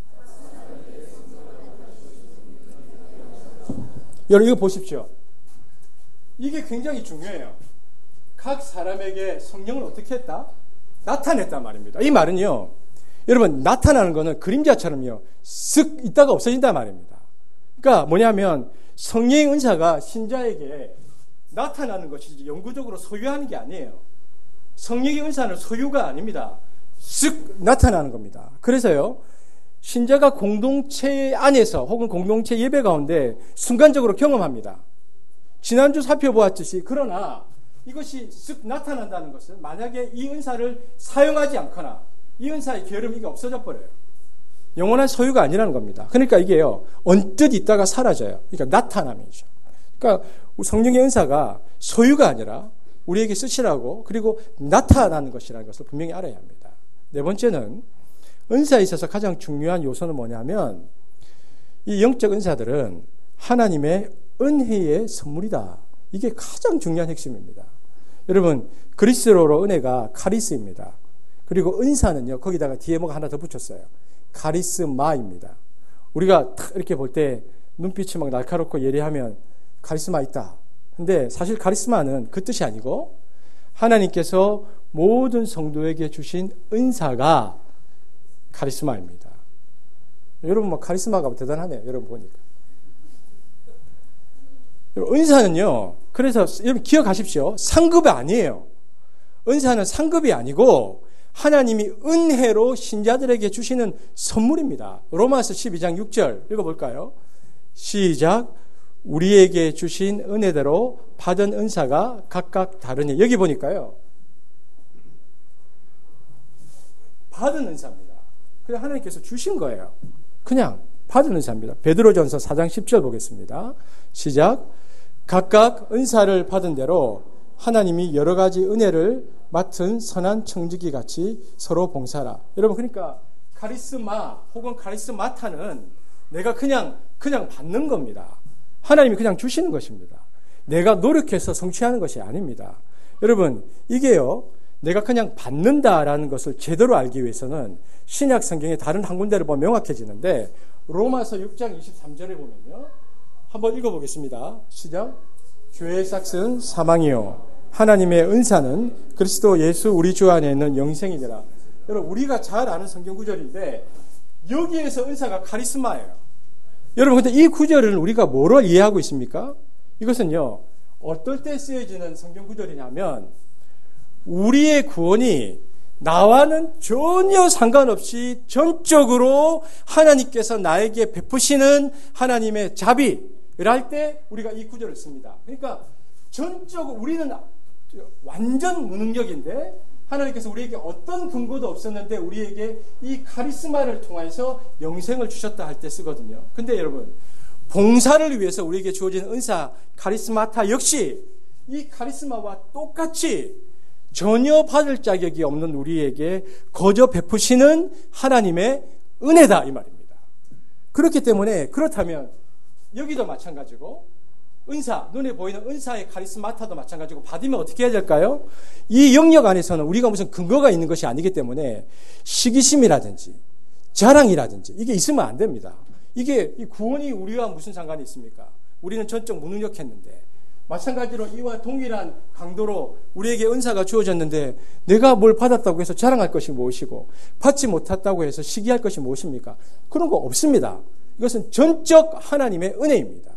여러분, 이거 보십시오. 이게 굉장히 중요해요. 각 사람에게 성령을 어떻게 했다? 나타냈단 말입니다. 이 말은요, 여러분, 나타나는 거는 그림자처럼요, 쓱 있다가 없어진단 말입니다. 그러니까 뭐냐면, 성령의 은사가 신자에게 나타나는 것이지 영구적으로 소유하는 게 아니에요. 성령의 은사는 소유가 아닙니다. 쓱 나타나는 겁니다. 그래서요, 신자가 공동체 안에서 혹은 공동체 예배 가운데 순간적으로 경험합니다. 지난주 살펴보았듯이, 그러나 이것이 쓱 나타난다는 것은 만약에 이 은사를 사용하지 않거나 이 은사의 게으름이 없어져 버려요. 영원한 소유가 아니라는 겁니다. 그러니까 이게요, 언뜻 있다가 사라져요. 그러니까 나타남이죠. 그러니까 성령의 은사가 소유가 아니라 우리에게 쓰시라고, 그리고 나타나는 것이라는 것을 분명히 알아야 합니다. 네 번째는, 은사에 있어서 가장 중요한 요소는 뭐냐면, 이 영적 은사들은 하나님의 은혜의 선물이다. 이게 가장 중요한 핵심입니다. 여러분, 그리스로로 은혜가 카리스입니다. 그리고 은사는요, 거기다가 뒤에 뭐가 하나 더 붙였어요. 카리스마입니다. 우리가 탁 이렇게 볼 때 눈빛이 막 날카롭고 예리하면 카리스마 있다. 근데 사실 카리스마는 그 뜻이 아니고, 하나님께서 모든 성도에게 주신 은사가 카리스마입니다. 여러분, 뭐 카리스마가 대단하네요. 여러분 보니까. 은사는요, 그래서 여러분 기억하십시오. 상급이 아니에요. 은사는 상급이 아니고 하나님이 은혜로 신자들에게 주시는 선물입니다. 로마서 12장 6절 읽어볼까요? 시작. 우리에게 주신 은혜대로 받은 은사가 각각 다르니. 여기 보니까요, 받은 은사입니다. 그냥 하나님께서 주신 거예요. 그냥 받은 은사입니다. 베드로전서 4장 10절 보겠습니다. 시작. 각각 은사를 받은 대로 하나님이 여러 가지 은혜를 맡은 선한 청지기 같이 서로 봉사하라. 여러분, 그러니까 카리스마 혹은 카리스마타는 내가 그냥 받는 겁니다. 하나님이 그냥 주시는 것입니다. 내가 노력해서 성취하는 것이 아닙니다. 여러분, 이게요, 내가 그냥 받는다라는 것을 제대로 알기 위해서는 신약 성경의 다른 한 군데를 보면 명확해지는데, 로마서 6장 23절에 보면요, 한번 읽어보겠습니다. 시작. 죄의 삭은 사망이요 하나님의 은사는 그리스도 예수 우리 주 안에 있는 영생이니라. 여러분, 우리가 잘 아는 성경 구절인데 여기에서 은사가 카리스마예요. 여러분, 근데 이 구절을 우리가 뭐로 이해하고 있습니까? 이것은요, 어떨 때 쓰여지는 성경 구절이냐면, 우리의 구원이 나와는 전혀 상관없이 전적으로 하나님께서 나에게 베푸시는 하나님의 자비를 할 때 우리가 이 구절을 씁니다. 그러니까 전적으로 우리는 완전 무능력인데 하나님께서 우리에게 어떤 근거도 없었는데 우리에게 이 카리스마를 통해서 영생을 주셨다 할 때 쓰거든요. 근데 여러분, 봉사를 위해서 우리에게 주어진 은사 카리스마타 역시 이 카리스마와 똑같이 전혀 받을 자격이 없는 우리에게 거저 베푸시는 하나님의 은혜다 이 말입니다. 그렇기 때문에 그렇다면 여기도 마찬가지고 은사, 눈에 보이는 은사의 카리스마타도 마찬가지고 받으면 어떻게 해야 될까요? 이 영역 안에서는 우리가 무슨 근거가 있는 것이 아니기 때문에 시기심이라든지 자랑이라든지 이게 있으면 안 됩니다. 이게 이 구원이 우리와 무슨 상관이 있습니까? 우리는 전적 무능력했는데 마찬가지로 이와 동일한 강도로 우리에게 은사가 주어졌는데 내가 뭘 받았다고 해서 자랑할 것이 무엇이고 받지 못했다고 해서 시기할 것이 무엇입니까? 그런 거 없습니다. 이것은 전적 하나님의 은혜입니다.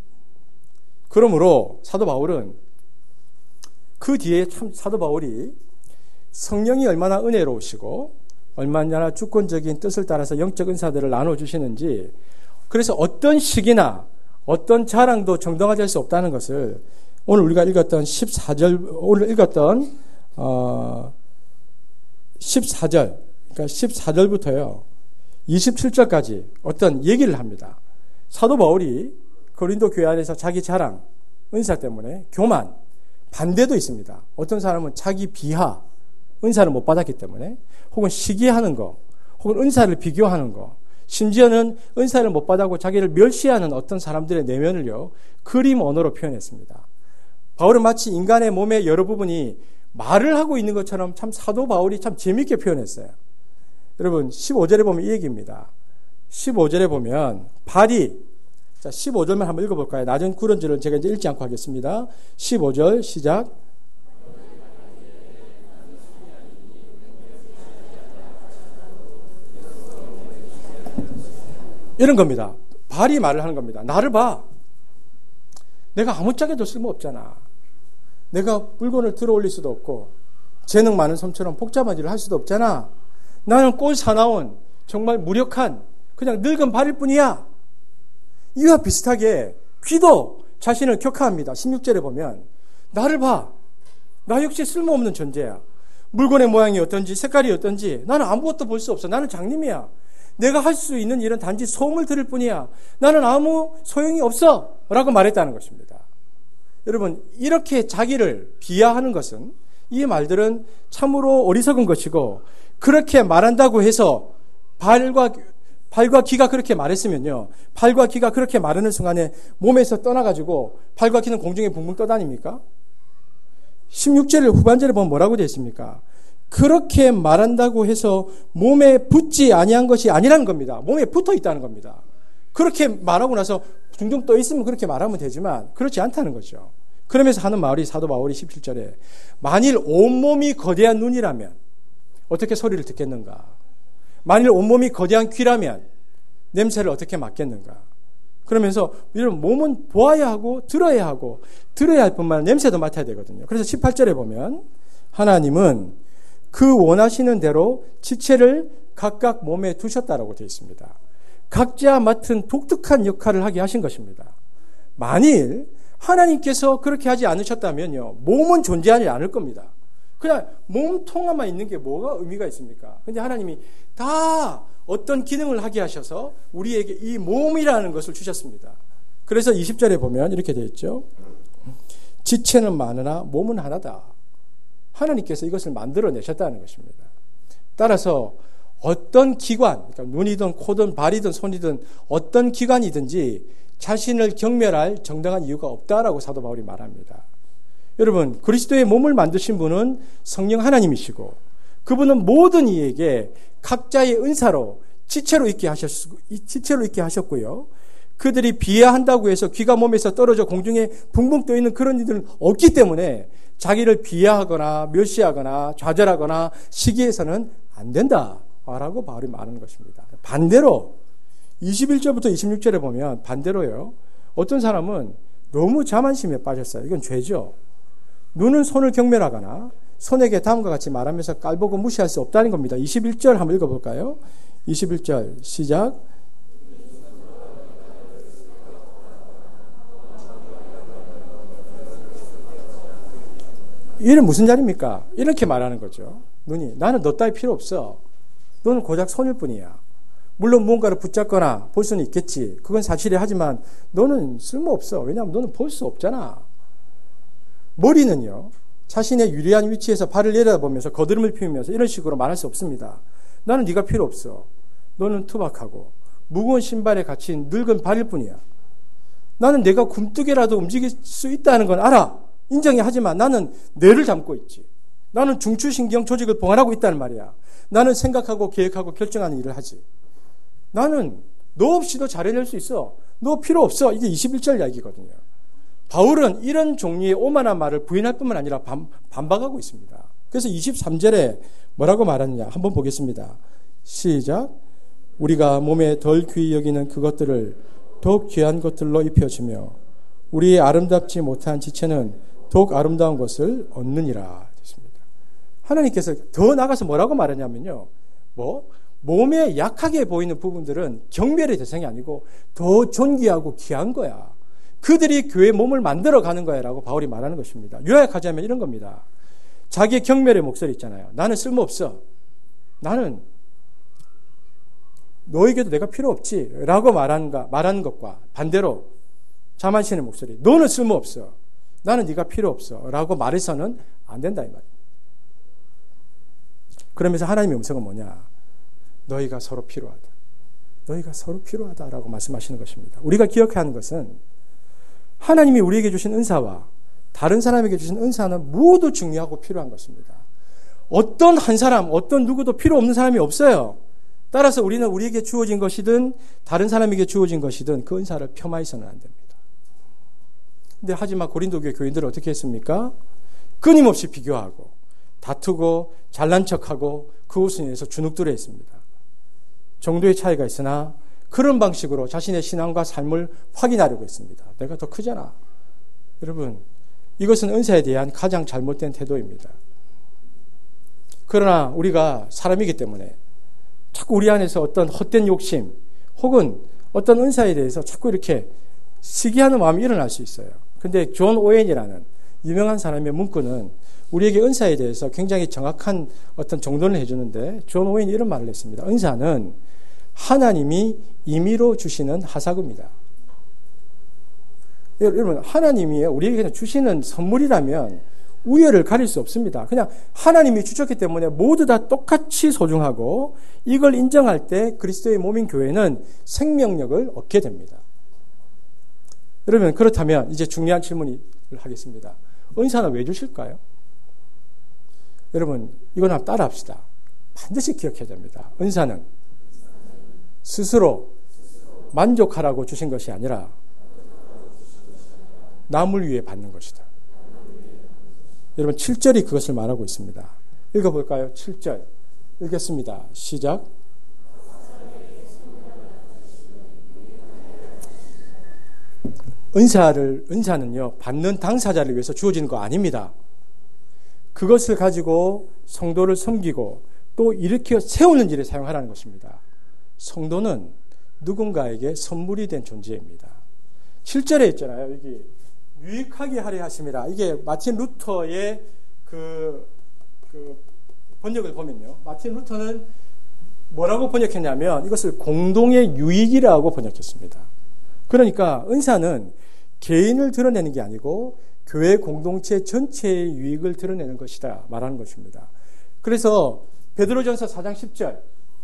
그러므로 사도 바울은 그 뒤에 참 사도 바울이 성령이 얼마나 은혜로우시고 얼마나 주권적인 뜻을 따라서 영적 은사들을 나눠주시는지 그래서 어떤 시기나 어떤 자랑도 정당화될 수 없다는 것을 오늘 우리가 읽었던 14절, 오늘 읽었던 14절, 그러니까 14절부터요 27절까지 어떤 얘기를 합니다. 사도 바울이 고린도 교회 안에서 자기 자랑, 은사 때문에 교만, 반대도 있습니다. 어떤 사람은 자기 비하, 은사를 못 받았기 때문에 혹은 시기하는 거, 혹은 은사를 비교하는 거, 심지어는 은사를 못 받았고 자기를 멸시하는 어떤 사람들의 내면을요 그림 언어로 표현했습니다. 바울은 마치 인간의 몸의 여러 부분이 말을 하고 있는 것처럼 참 사도 바울이 참 재미있게 표현했어요. 여러분 15절에 보면 이 얘기입니다. 15절에 보면 발이 자 15절만 한번 읽어볼까요? 낮은 구른 줄은 제가 이제 읽지 않고 하겠습니다. 15절 시작. 이런 겁니다. 발이 말을 하는 겁니다. 나를 봐. 내가 아무짝에도 쓸모없잖아. 내가 물건을 들어 올릴 수도 없고 재능 많은 섬처럼 복잡한 일을 할 수도 없잖아. 나는 꼴 사나운 정말 무력한 그냥 늙은 발일 뿐이야. 이와 비슷하게 귀도 자신을 격하합니다. 16절에 보면 나를 봐. 나 역시 쓸모없는 존재야. 물건의 모양이 어떤지 색깔이 어떤지 나는 아무것도 볼 수 없어. 나는 장님이야. 내가 할 수 있는 일은 단지 소음을 들을 뿐이야. 나는 아무 소용이 없어. 라고 말했다는 것입니다. 여러분, 이렇게 자기를 비하하는 것은 이 말들은 참으로 어리석은 것이고 그렇게 말한다고 해서 발과 귀가 그렇게 말했으면요. 발과 귀가 그렇게 말하는 순간에 몸에서 떠나가지고 발과 귀는 공중에 붕붕 떠다닙니까? 16절 후반절에 보면 뭐라고 되어 있습니까? 그렇게 말한다고 해서 몸에 붙지 아니한 것이 아니라는 겁니다. 몸에 붙어 있다는 겁니다. 그렇게 말하고 나서 둥둥 떠 있으면 그렇게 말하면 되지만 그렇지 않다는 거죠. 그러면서 하는 말이 사도 바울이 17절에 만일 온몸이 거대한 눈이라면 어떻게 소리를 듣겠는가? 만일 온몸이 거대한 귀라면 냄새를 어떻게 맡겠는가? 그러면서 이런 몸은 보아야 하고 들어야 할 뿐만 아니라 냄새도 맡아야 되거든요. 그래서 18절에 보면 하나님은 그 원하시는 대로 지체를 각각 몸에 두셨다라고 되어 있습니다. 각자 맡은 독특한 역할을 하게 하신 것입니다. 만일 하나님께서 그렇게 하지 않으셨다면요, 몸은 존재하지 않을 겁니다. 그냥 몸통만 있는 게 뭐가 의미가 있습니까? 근데 하나님이 다 어떤 기능을 하게 하셔서 우리에게 이 몸이라는 것을 주셨습니다. 그래서 20절에 보면 이렇게 되어 있죠. 지체는 많으나 몸은 하나다. 하나님께서 이것을 만들어내셨다는 것입니다. 따라서 어떤 기관, 그러니까 눈이든 코든 발이든 손이든 어떤 기관이든지 자신을 경멸할 정당한 이유가 없다라고 사도 바울이 말합니다. 여러분, 그리스도의 몸을 만드신 분은 성령 하나님이시고 그분은 모든 이에게 각자의 은사로 지체로 있게 하셨고요. 그들이 비하한다고 해서 귀가 몸에서 떨어져 공중에 붕붕 떠 있는 그런 일들은 없기 때문에 자기를 비하하거나 멸시하거나 좌절하거나 시기해서는 안 된다라고 바울이 말하는 것입니다. 반대로 21절부터 26절에 보면 반대로요. 어떤 사람은 너무 자만심에 빠졌어요. 이건 죄죠. 눈은 손을 경멸하거나 손에게 다음과 같이 말하면서 깔보고 무시할 수 없다는 겁니다. 21절 한번 읽어볼까요? 21절 시작. 이는 무슨 자리입니까? 이렇게 말하는 거죠. 눈이 나는 너 따위 필요 없어. 너는 고작 손일 뿐이야. 물론 무언가를 붙잡거나 볼 수는 있겠지. 그건 사실이 하지만 너는 쓸모없어. 왜냐하면 너는 볼 수 없잖아. 머리는요. 자신의 유리한 위치에서 발을 내려다보면서 거드름을 피우면서 이런 식으로 말할 수 없습니다. 나는 네가 필요 없어. 너는 투박하고 무거운 신발에 갇힌 늙은 발일 뿐이야. 나는 내가 굼뜨개라도 움직일 수 있다는 건 알아. 인정해. 하지만 나는 뇌를 담고 있지. 나는 중추신경 조직을 보완하고 있다는 말이야. 나는 생각하고 계획하고 결정하는 일을 하지. 나는 너 없이도 잘해낼 수 있어. 너 필요 없어. 이게 21절 이야기거든요. 바울은 이런 종류의 오만한 말을 부인할 뿐만 아니라 반박하고 있습니다. 그래서 23절에 뭐라고 말하느냐 한번 보겠습니다. 시작. 우리가 몸에 덜 귀히 여기는 그것들을 더욱 귀한 것들로 입혀주며 우리의 아름답지 못한 지체는 더욱 아름다운 것을 얻느니라. 됐습니다. 하나님께서 더 나가서 뭐라고 말하냐면요. 몸에 약하게 보이는 부분들은 경멸의 대상이 아니고 더 존귀하고 귀한 거야. 그들이 교회 몸을 만들어가는 거야 라고 바울이 말하는 것입니다. 요약하자면 이런 겁니다. 자기의 경멸의 목소리 있잖아요. 나는 쓸모없어. 나는 너에게도 내가 필요 없지 라고 말하는 것과 반대로 자만신의 목소리. 너는 쓸모없어. 나는 네가 필요 없어 라고 말해서는 안 된다 이 말이에요. 그러면서 하나님의 음성은 뭐냐. 너희가 서로 필요하다. 너희가 서로 필요하다라고 말씀하시는 것입니다. 우리가 기억해야 하는 것은 하나님이 우리에게 주신 은사와 다른 사람에게 주신 은사는 모두 중요하고 필요한 것입니다. 어떤 한 사람, 어떤 누구도 필요 없는 사람이 없어요. 따라서 우리는 우리에게 주어진 것이든 다른 사람에게 주어진 것이든 그 은사를 폄하해서는 안 됩니다. 근데 하지만 고린도 교회 교인들은 어떻게 했습니까? 끊임없이 비교하고 다투고 잘난 척하고 그것에 의해서 주눅들어 했습니다. 정도의 차이가 있으나 그런 방식으로 자신의 신앙과 삶을 확인하려고 했습니다. 내가 더 크잖아. 여러분, 이것은 은사에 대한 가장 잘못된 태도입니다. 그러나 우리가 사람이기 때문에 자꾸 우리 안에서 어떤 헛된 욕심 혹은 어떤 은사에 대해서 자꾸 이렇게 시기하는 마음이 일어날 수 있어요. 근데 존 오웬이라는 유명한 사람의 문구는 우리에게 은사에 대해서 굉장히 정확한 어떤 정돈을 해주는데 존 오웬이 이런 말을 했습니다. 은사는 하나님이 임의로 주시는 하사구입니다. 여러분, 하나님이 우리에게 그냥 주시는 선물이라면 우열을 가릴 수 없습니다. 그냥 하나님이 주셨기 때문에 모두 다 똑같이 소중하고 이걸 인정할 때 그리스도의 몸인 교회는 생명력을 얻게 됩니다. 여러분, 그렇다면 이제 중요한 질문을 하겠습니다. 은사는 왜 주실까요? 여러분, 이건 한번 따라합시다. 반드시 기억해야 됩니다. 은사는 스스로 만족하라고 주신 것이 아니라 남을 위해 받는 것이다. 여러분 7절이 그것을 말하고 있습니다. 읽어볼까요? 7절 읽겠습니다. 시작. 은사는요 받는 당사자를 위해서 주어지는 거 아닙니다. 그것을 가지고 성도를 섬기고 또 일으켜 세우는 일에 사용하라는 것입니다. 성도는 누군가에게 선물이 된 존재입니다. 7절에 있잖아요. 여기 유익하게 하려 하심이라. 이게 마틴 루터의 그 번역을 보면요. 마틴 루터는 뭐라고 번역했냐면 이것을 공동의 유익이라고 번역했습니다. 그러니까 은사는 개인을 드러내는 게 아니고 교회 공동체 전체의 유익을 드러내는 것이다 말하는 것입니다. 그래서 베드로전서 4장 10절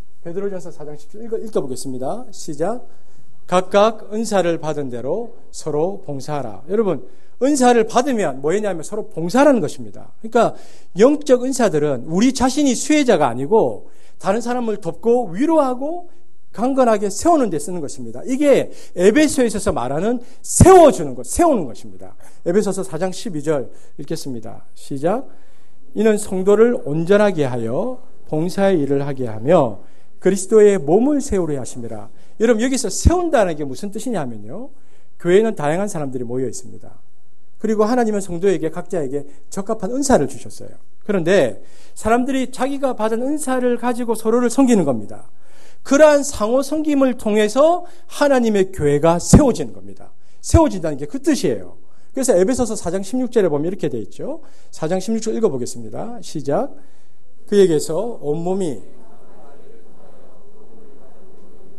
읽어보겠습니다. 시작. 각각 은사를 받은 대로 서로 봉사하라. 여러분, 은사를 받으면 뭐냐면 서로 봉사하는 것입니다. 그러니까 영적 은사들은 우리 자신이 수혜자가 아니고 다른 사람을 돕고 위로하고 강건하게 세우는 데 쓰는 것입니다. 이게 에베소에 있어서 말하는 세워주는 것, 세우는 것입니다. 에베소서 4장 12절 읽겠습니다. 시작. 이는 성도를 온전하게 하여 봉사의 일을 하게 하며 그리스도의 몸을 세우려 하심이라. 여러분, 여기서 세운다는 게 무슨 뜻이냐 하면요. 교회에는 다양한 사람들이 모여 있습니다. 그리고 하나님은 성도에게 각자에게 적합한 은사를 주셨어요. 그런데 사람들이 자기가 받은 은사를 가지고 서로를 섬기는 겁니다. 그러한 상호 섬김을 통해서 하나님의 교회가 세워지는 겁니다. 세워진다는 게 그 뜻이에요. 그래서 에베소서 4장 16절에 보면 이렇게 되어 있죠. 4장 16절 읽어보겠습니다. 시작. 그에게서 온몸이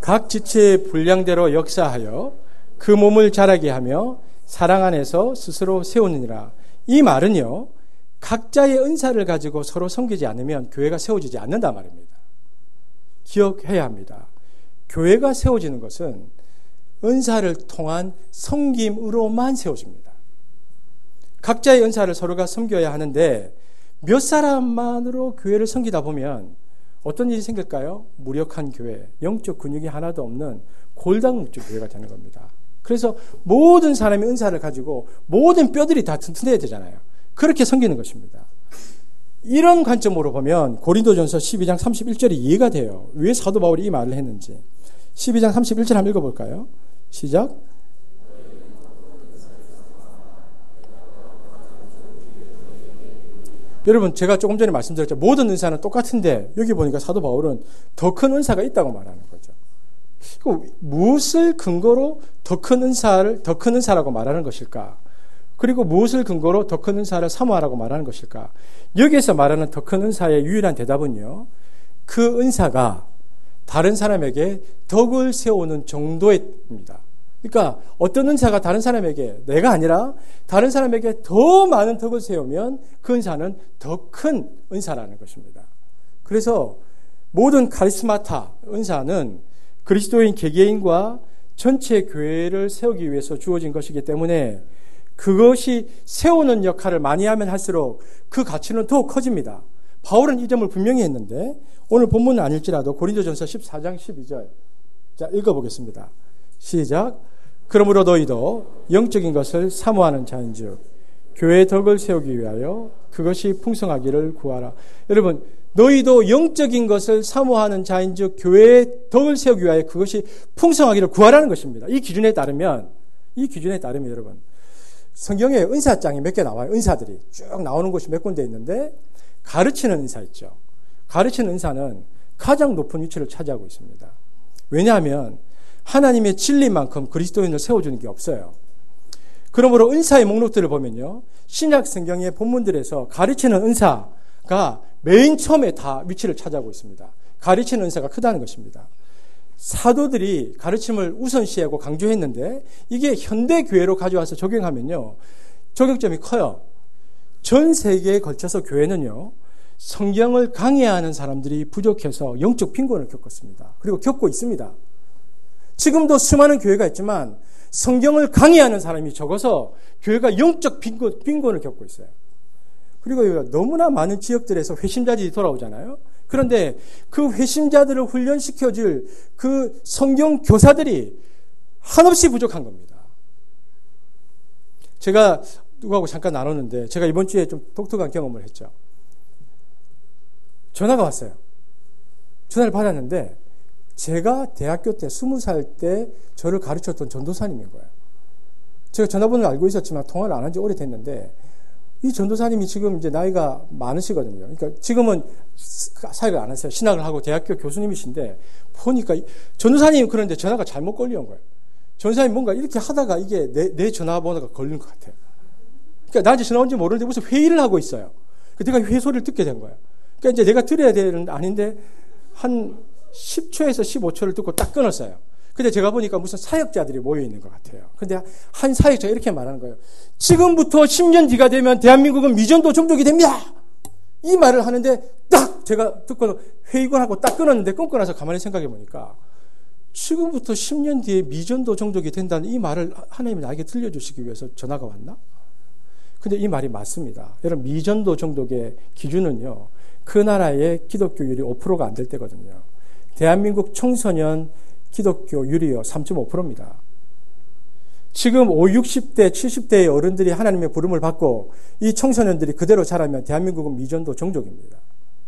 각 지체의 분량대로 역사하여 그 몸을 자라게 하며 사랑 안에서 스스로 세우느니라. 이 말은요, 각자의 은사를 가지고 서로 섬기지 않으면 교회가 세워지지 않는다 말입니다. 기억해야 합니다. 교회가 세워지는 것은 은사를 통한 섬김으로만 세워집니다. 각자의 은사를 서로가 섬겨야 하는데 몇 사람만으로 교회를 섬기다 보면 어떤 일이 생길까요? 무력한 교회, 영적 근육이 하나도 없는 골당 목적 교회가 되는 겁니다. 그래서 모든 사람의 은사를 가지고 모든 뼈들이 다 튼튼해야 되잖아요. 그렇게 섬기는 것입니다. 이런 관점으로 보면 고린도전서 12장 31절이 이해가 돼요. 왜 사도 바울이 이 말을 했는지. 12장 31절 한번 읽어볼까요? 시작. 여러분, 제가 조금 전에 말씀드렸죠. 모든 은사는 똑같은데 여기 보니까 사도 바울은 더 큰 은사가 있다고 말하는 거죠. 무엇을 근거로 더 큰 은사라고 말하는 것일까? 그리고 무엇을 근거로 더 큰 은사를 사모하라고 말하는 것일까? 여기에서 말하는 더 큰 은사의 유일한 대답은요, 그 은사가 다른 사람에게 덕을 세우는 정도입니다. 그러니까 어떤 은사가 다른 사람에게, 내가 아니라 다른 사람에게 더 많은 덕을 세우면 그 은사는 더 큰 은사라는 것입니다. 그래서 모든 카리스마타 은사는 그리스도인 개개인과 전체 교회를 세우기 위해서 주어진 것이기 때문에 그것이 세우는 역할을 많이 하면 할수록 그 가치는 더욱 커집니다. 바울은 이 점을 분명히 했는데 오늘 본문은 아닐지라도 고린도전서 14장 12절 자 읽어보겠습니다. 시작. 그러므로 너희도 영적인 것을 사모하는 자인즉 교회의 덕을 세우기 위하여 그것이 풍성하기를 구하라. 여러분, 너희도 영적인 것을 사모하는 자인즉 교회의 덕을 세우기 위하여 그것이 풍성하기를 구하라는 것입니다. 이 기준에 따르면 여러분, 성경에 은사장이 몇 개 나와요. 은사들이 쭉 나오는 곳이 몇 군데 있는데 가르치는 은사 있죠. 가르치는 은사는 가장 높은 위치를 차지하고 있습니다. 왜냐하면 하나님의 진리만큼 그리스도인을 세워주는 게 없어요. 그러므로 은사의 목록들을 보면요, 신약 성경의 본문들에서 가르치는 은사가 맨 처음에 다 위치를 차지하고 있습니다. 가르치는 은사가 크다는 것입니다. 사도들이 가르침을 우선시하고 강조했는데 이게 현대 교회로 가져와서 적용하면요, 적용점이 커요. 전 세계에 걸쳐서 교회는요, 성경을 강해하는 사람들이 부족해서 영적 빈곤을 겪었습니다. 그리고 겪고 있습니다. 지금도 수많은 교회가 있지만 성경을 강해하는 사람이 적어서 교회가 영적 빈곤을 겪고 있어요. 그리고 너무나 많은 지역들에서 회심자들이 돌아오잖아요. 그런데 그 회심자들을 훈련시켜줄 그 성경 교사들이 한없이 부족한 겁니다. 제가 누구하고 잠깐 나눴는데 제가 이번 주에 좀 독특한 경험을 했죠. 전화가 왔어요. 전화를 받았는데 제가 대학교 때 20살 때 저를 가르쳤던 전도사님인 거예요. 제가 전화번호를 알고 있었지만 통화를 안 한 지 오래됐는데 이 전도사님이 지금 이제 나이가 많으시거든요. 그러니까 지금은 사역을 안 하세요. 신학을 하고 대학교 교수님이신데 보니까 전도사님 그런데 전화가 잘못 걸려온 거예요. 전도사님 뭔가 이렇게 하다가 이게 내 전화번호가 걸린 것 같아요. 그러니까 나한테 전화 온지 모르는데 무슨 회의를 하고 있어요. 내가 회의 소리를 듣게 된 거예요. 그러니까 이제 내가 들어야 되는 아닌데 한 10초에서 15초를 듣고 딱 끊었어요. 근데 제가 보니까 무슨 사역자들이 모여 있는 것 같아요. 근데 한 사역자가 이렇게 말하는 거예요. 지금부터 10년 뒤가 되면 대한민국은 미전도 종족이 됩니다. 이 말을 하는데 딱 제가 듣고 회의권하고 딱 끊었는데 끊고 나서 가만히 생각해 보니까 지금부터 10년 뒤에 미전도 종족이 된다는 이 말을 하나님이 나에게 들려주시기 위해서 전화가 왔나? 근데 이 말이 맞습니다. 여러분, 미전도 종족의 기준은요, 그 나라의 기독교율이 5%가 안 될 때거든요. 대한민국 청소년 기독교율이요 3.5%입니다. 지금 50, 60대, 70대의 어른들이 하나님의 부름을 받고 이 청소년들이 그대로 자라면 대한민국은 미전도 종족입니다.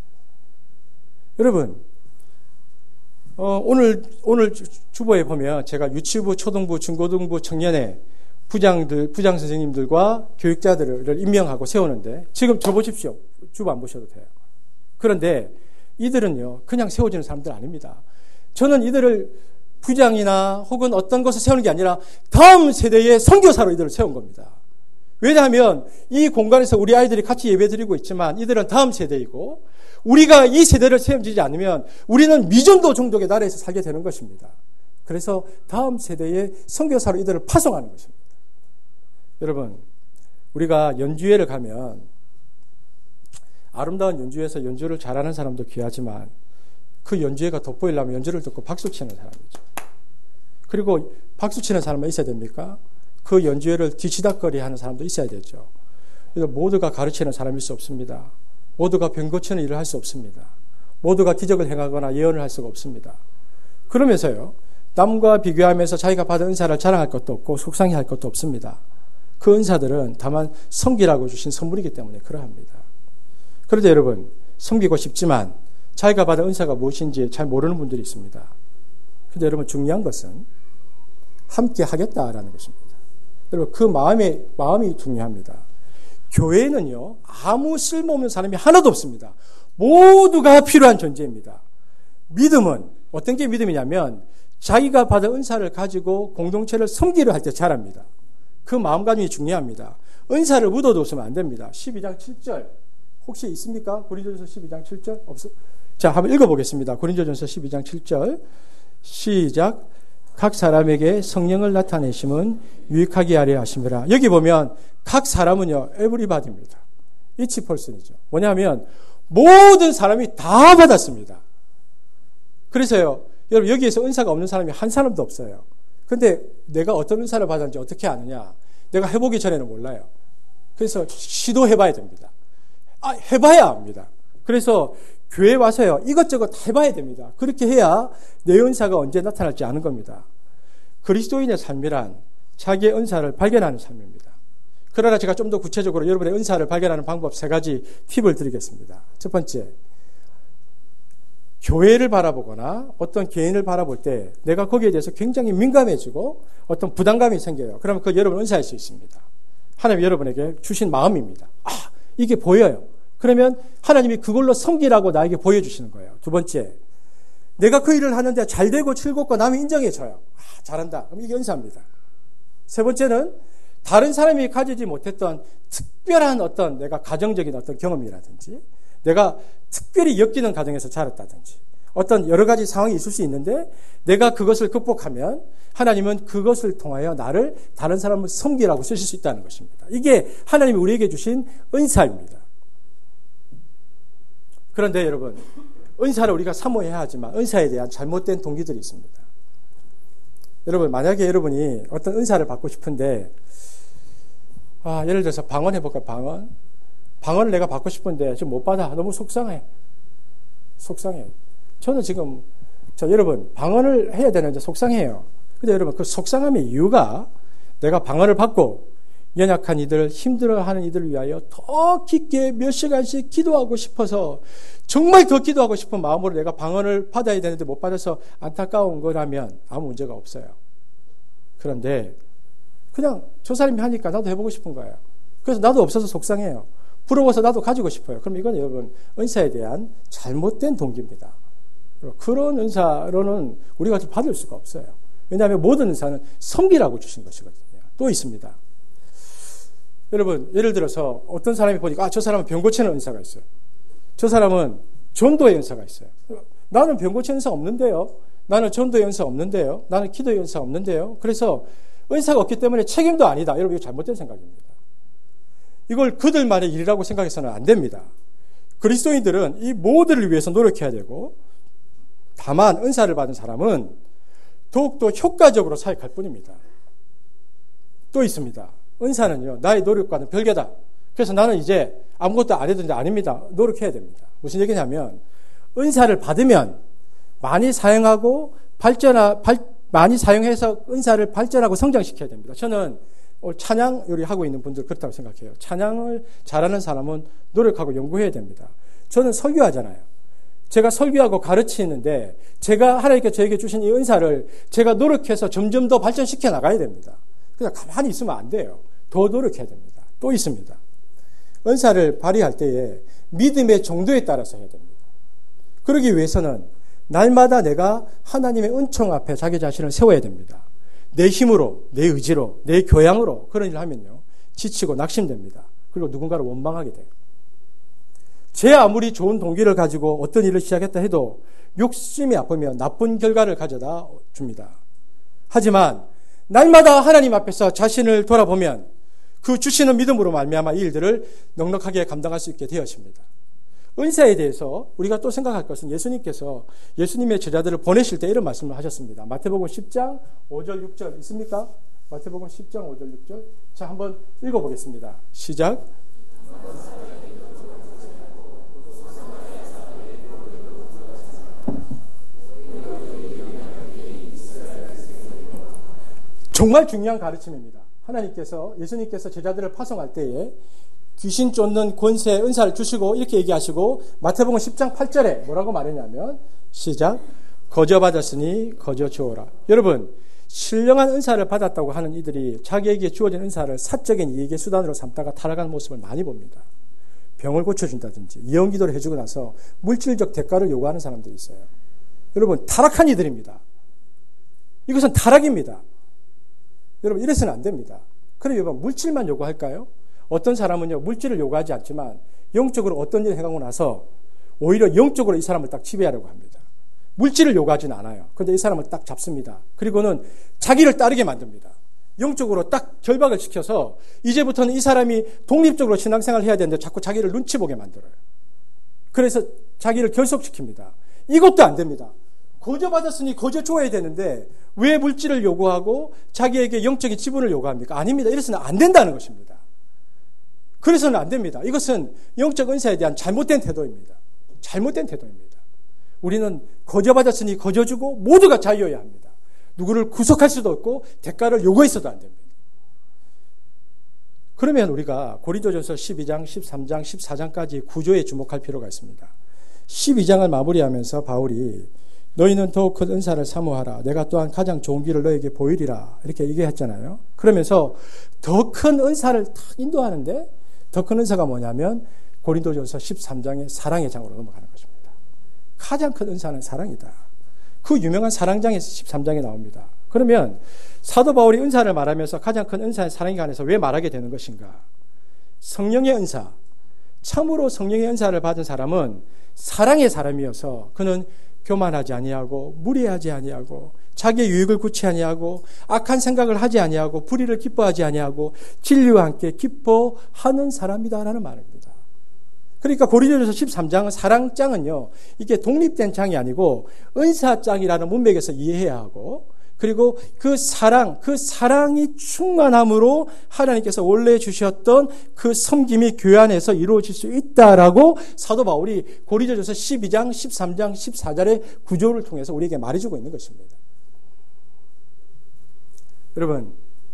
여러분, 오늘 주보에 보면 제가 유치부, 초등부, 중고등부, 청년회 부장 선생님들과 교육자들을 임명하고 세우는데 지금 저 보십시오. 주보 안 보셔도 돼요. 그런데 이들은요, 그냥 세워지는 사람들 아닙니다. 저는 이들을 부장이나 혹은 어떤 것을 세우는 게 아니라 다음 세대의 선교사로 이들을 세운 겁니다. 왜냐하면 이 공간에서 우리 아이들이 같이 예배드리고 있지만 이들은 다음 세대이고 우리가 이 세대를 세워지지 않으면 우리는 미전도 종족의 나라에서 살게 되는 것입니다. 그래서 다음 세대의 선교사로 이들을 파송하는 것입니다. 여러분, 우리가 연주회를 가면 아름다운 연주회에서 연주를 잘하는 사람도 귀하지만 그 연주회가 돋보이려면 연주를 듣고 박수 치는 사람이죠. 그리고 박수 치는 사람은 있어야 됩니까? 그 연주회를 뒤치다거리 하는 사람도 있어야 되죠. 그래서 모두가 가르치는 사람일 수 없습니다. 모두가 병 고치는 일을 할 수 없습니다. 모두가 기적을 행하거나 예언을 할 수가 없습니다. 그러면서요, 남과 비교하면서 자기가 받은 은사를 자랑할 것도 없고 속상해할 것도 없습니다. 그 은사들은 다만 섬기라고 주신 선물이기 때문에 그러합니다. 그런데 여러분, 섬기고 싶지만 자기가 받은 은사가 무엇인지 잘 모르는 분들이 있습니다. 그런데 여러분, 중요한 것은 함께 하겠다라는 것입니다. 여러분, 그 마음이 중요합니다. 교회는요, 아무 쓸모없는 사람이 하나도 없습니다. 모두가 필요한 존재입니다. 믿음은 어떤 게 믿음이냐면 자기가 받은 은사를 가지고 공동체를 섬기려 할 때 잘합니다. 그 마음가짐이 중요합니다. 은사를 묻어뒀으면 안 됩니다. 12장 7절 혹시 있습니까? 고린도전서 12장 7절? 없어? 자, 한번 읽어보겠습니다. 고린도전서 12장 7절 시작. 각 사람에게 성령을 나타내심은 유익하게 하려 하심이라. 여기 보면 각 사람은요, 에브리바디입니다. 이치 펄슨이죠. 뭐냐면 모든 사람이 다 받았습니다. 그래서요, 여러분, 여기에서 은사가 없는 사람이 한 사람도 없어요. 근데 내가 어떤 은사를 받았는지 어떻게 아느냐? 내가 해보기 전에는 몰라요. 그래서 시도해봐야 됩니다. 해봐야 압니다. 그래서 교회 와서요, 이것저것 해봐야 됩니다. 그렇게 해야 내 은사가 언제 나타날지 아는 겁니다. 그리스도인의 삶이란 자기의 은사를 발견하는 삶입니다. 그러나 제가 좀 더 구체적으로 여러분의 은사를 발견하는 방법 3가지 팁을 드리겠습니다. 첫 번째, 교회를 바라보거나 어떤 개인을 바라볼 때 내가 거기에 대해서 굉장히 민감해지고 어떤 부담감이 생겨요. 그러면 그 여러분 은사할 수 있습니다. 하나님 여러분에게 주신 마음입니다. 이게 보여요. 그러면 하나님이 그걸로 섬기라고 나에게 보여주시는 거예요. 두 번째, 내가 그 일을 하는데 잘 되고 즐겁고 남이 인정해줘요. 잘한다. 그럼 이게 은사입니다. 세 번째는 다른 사람이 가지지 못했던 특별한 어떤 내가 가정적인 어떤 경험이라든지 내가 특별히 엮이는 가정에서 자랐다든지 어떤 여러 가지 상황이 있을 수 있는데 내가 그것을 극복하면 하나님은 그것을 통하여 나를 다른 사람을 섬기라고 쓰실 수 있다는 것입니다. 이게 하나님이 우리에게 주신 은사입니다. 그런데 여러분, 은사를 우리가 사모해야 하지만 은사에 대한 잘못된 동기들이 있습니다. 여러분, 만약에 여러분이 어떤 은사를 받고 싶은데 예를 들어서 방언 해볼까요? 방언을 내가 받고 싶은데 지금 못 받아. 너무 속상해. 저는 지금 여러분 방언을 해야 되는데 속상해요. 근데 여러분 그 속상함의 이유가 내가 방언을 받고 연약한 이들, 힘들어하는 이들을 위하여 더 깊게 몇 시간씩 기도하고 싶어서 정말 더 기도하고 싶은 마음으로 내가 방언을 받아야 되는데 못 받아서 안타까운 거라면 아무 문제가 없어요. 그런데 그냥 저 사람이 하니까 나도 해보고 싶은 거예요. 그래서 나도 없어서 속상해요. 부러워서 나도 가지고 싶어요. 그럼 이건 여러분 은사에 대한 잘못된 동기입니다. 그런 은사로는 우리가 받을 수가 없어요. 왜냐하면 모든 은사는 섬기라고 주신 것이거든요. 또 있습니다. 여러분 예를 들어서 어떤 사람이 보니까 저 사람은 병 고치는 은사가 있어요. 저 사람은 전도의 은사가 있어요. 나는 병 고치는 은사 없는데요. 나는 전도의 은사 없는데요. 나는 기도의 은사 없는데요. 그래서 은사가 없기 때문에 책임도 아니다. 여러분 이거 잘못된 생각입니다. 이걸 그들만의 일이라고 생각해서는 안 됩니다. 그리스도인들은 이 모두를 위해서 노력해야 되고 다만 은사를 받은 사람은 더욱더 효과적으로 사역할 뿐입니다. 또 있습니다. 은사는요, 나의 노력과는 별개다. 그래서 나는 이제 아무것도 안 해도 아닙니다. 노력해야 됩니다. 무슨 얘기냐면 은사를 받으면 많이 사용하고 많이 사용해서 은사를 발전하고 성장시켜야 됩니다. 저는 찬양 요리하고 있는 분들 그렇다고 생각해요. 찬양을 잘하는 사람은 노력하고 연구해야 됩니다. 저는 설교하잖아요. 제가 설교하고 가르치는데 제가 하나님께 저에게 주신 이 은사를 제가 노력해서 점점 더 발전시켜 나가야 됩니다. 그냥 가만히 있으면 안 돼요. 더 노력해야 됩니다. 또 있습니다. 은사를 발휘할 때에 믿음의 정도에 따라서 해야 됩니다. 그러기 위해서는 날마다 내가 하나님의 은총 앞에 자기 자신을 세워야 됩니다. 내 힘으로, 내 의지로, 내 교양으로 그런 일을 하면요. 지치고 낙심됩니다. 그리고 누군가를 원망하게 돼요. 제 아무리 좋은 동기를 가지고 어떤 일을 시작했다 해도 욕심이 아프면 나쁜 결과를 가져다 줍니다. 하지만 날마다 하나님 앞에서 자신을 돌아보면 그 주시는 믿음으로 말미암아 이 일들을 넉넉하게 감당할 수 있게 되었습니다. 은사에 대해서 우리가 또 생각할 것은 예수님께서 예수님의 제자들을 보내실 때 이런 말씀을 하셨습니다. 마태복음 10장 5절 6절 있습니까? 마태복음 10장 5절 6절. 자, 한번 읽어보겠습니다. 시작. 정말 중요한 가르침입니다. 하나님께서, 예수님께서 제자들을 파송할 때에 귀신 쫓는 권세, 은사를 주시고 이렇게 얘기하시고 마태복음 10장 8절에 뭐라고 말했냐면 시작. 거저 받았으니 거저 주어라. 여러분, 신령한 은사를 받았다고 하는 이들이 자기에게 주어진 은사를 사적인 이익의 수단으로 삼다가 타락하는 모습을 많이 봅니다. 병을 고쳐준다든지 예언기도를 해주고 나서 물질적 대가를 요구하는 사람들이 있어요. 여러분, 타락한 이들입니다. 이것은 타락입니다. 여러분, 이래서는 안 됩니다. 그럼 여러분, 물질만 요구할까요? 어떤 사람은요, 물질을 요구하지 않지만 영적으로 어떤 일을 해가고 나서 오히려 영적으로 이 사람을 딱 지배하려고 합니다. 물질을 요구하지는 않아요. 그런데 이 사람을 딱 잡습니다. 그리고는 자기를 따르게 만듭니다. 영적으로 딱 결박을 시켜서 이제부터는 이 사람이 독립적으로 신앙생활을 해야 되는데 자꾸 자기를 눈치 보게 만들어요. 그래서 자기를 결속시킵니다. 이것도 안 됩니다. 거저 받았으니 거저 줘야 되는데 왜 물질을 요구하고 자기에게 영적인 지분을 요구합니까? 아닙니다. 이래서는 안 된다는 것입니다. 그래서는 안 됩니다. 이것은 영적 은사에 대한 잘못된 태도입니다. 잘못된 태도입니다. 우리는 거저 받았으니 거저 주고 모두가 자유여야 합니다. 누구를 구속할 수도 없고 대가를 요구해서도 안 됩니다. 그러면 우리가 고린도전서 12장, 13장, 14장까지 구조에 주목할 필요가 있습니다. 12장을 마무리하면서 바울이 너희는 더욱 큰 은사를 사모하라. 내가 또한 가장 좋은 길을 너에게 보이리라. 이렇게 얘기했잖아요. 그러면서 더 큰 은사를 탁 인도하는데 더 큰 은사가 뭐냐면 고린도전서 13장의 사랑의 장으로 넘어가는 것입니다. 가장 큰 은사는 사랑이다. 그 유명한 사랑장에서 13장에 나옵니다. 그러면 사도 바울이 은사를 말하면서 가장 큰 은사의 사랑에 관해서 왜 말하게 되는 것인가? 성령의 은사, 참으로 성령의 은사를 받은 사람은 사랑의 사람이어서 그는 교만하지 아니하고 무례하지 아니하고 자기의 유익을 구치 아니하고 악한 생각을 하지 아니하고 불의를 기뻐하지 아니하고 진리와 함께 기뻐하는 사람이다라는 말입니다. 그러니까 고린도전서 13장은 사랑장은요, 이게 독립된 장이 아니고 은사장이라는 문맥에서 이해해야 하고, 그리고 그 사랑이 충만함으로 하나님께서 원래 주셨던 그 섬김이 교회 안에서 이루어질 수 있다라고 사도 바울이 고린도전서 12장, 13장, 14절의 구조를 통해서 우리에게 말해주고 있는 것입니다. 여러분,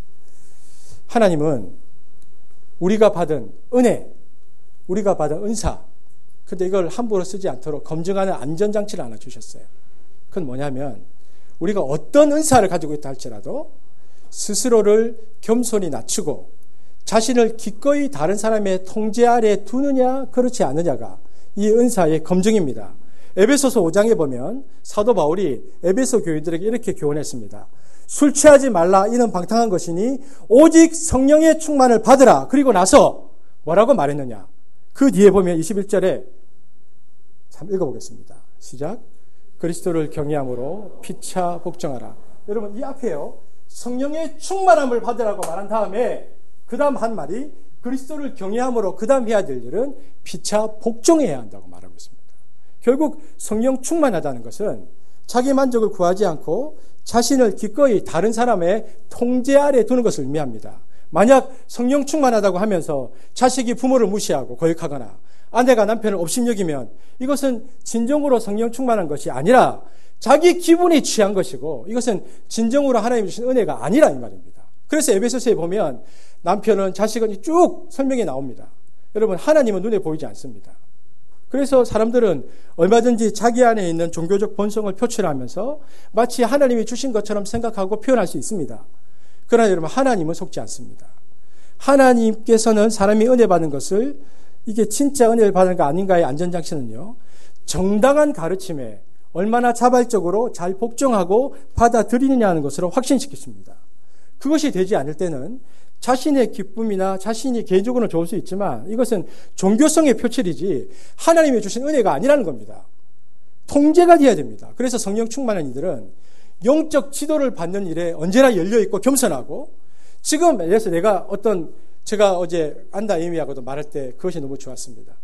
하나님은 우리가 받은 은혜, 우리가 받은 은사, 근데 이걸 함부로 쓰지 않도록 검증하는 안전장치를 하나 주셨어요. 그건 뭐냐면 우리가 어떤 은사를 가지고 있다 할지라도 스스로를 겸손히 낮추고 자신을 기꺼이 다른 사람의 통제 아래 두느냐 그렇지 않느냐가 이 은사의 검증입니다. 에베소서 5장에 보면 사도 바울이 에베소 교인들에게 이렇게 교훈했습니다. 술 취하지 말라. 이는 방탕한 것이니 오직 성령의 충만을 받으라. 그리고 나서 뭐라고 말했느냐. 그 뒤에 보면 21절에 참 읽어보겠습니다. 시작. 그리스도를 경외함으로 피차 복종하라. 여러분, 이 앞에요, 성령의 충만함을 받으라고 말한 다음에 그 다음 한 말이 그리스도를 경외함으로 그 다음 해야 될 일은 피차 복종해야 한다고 말하고 있습니다. 결국 성령 충만하다는 것은 자기 만족을 구하지 않고 자신을 기꺼이 다른 사람의 통제 아래 두는 것을 의미합니다. 만약 성령 충만하다고 하면서 자식이 부모를 무시하고 거역하거나 아내가 남편을 업신여기면 이것은 진정으로 성령 충만한 것이 아니라 자기 기분이 취한 것이고 이것은 진정으로 하나님이 주신 은혜가 아니라 이 말입니다. 그래서 에베소서에 보면 남편은 자식은 쭉 설명이 나옵니다. 여러분, 하나님은 눈에 보이지 않습니다. 그래서 사람들은 얼마든지 자기 안에 있는 종교적 본성을 표출하면서 마치 하나님이 주신 것처럼 생각하고 표현할 수 있습니다. 그러나 여러분, 하나님은 속지 않습니다. 하나님께서는 사람이 은혜 받는 것을 이게 진짜 은혜를 받는 거 아닌가의 안전장치는요, 정당한 가르침에 얼마나 자발적으로 잘 복종하고 받아들이느냐는 것으로 확신시켰습니다. 그것이 되지 않을 때는 자신의 기쁨이나 자신이 개인적으로는 좋을 수 있지만 이것은 종교성의 표출이지 하나님이 주신 은혜가 아니라는 겁니다. 통제가 돼야 됩니다. 그래서 성령 충만한 이들은 영적 지도를 받는 일에 언제나 열려있고 겸손하고, 지금 예를 들어서 제가 어제 안나 에이미하고도 말할 때 그것이 너무 좋았습니다.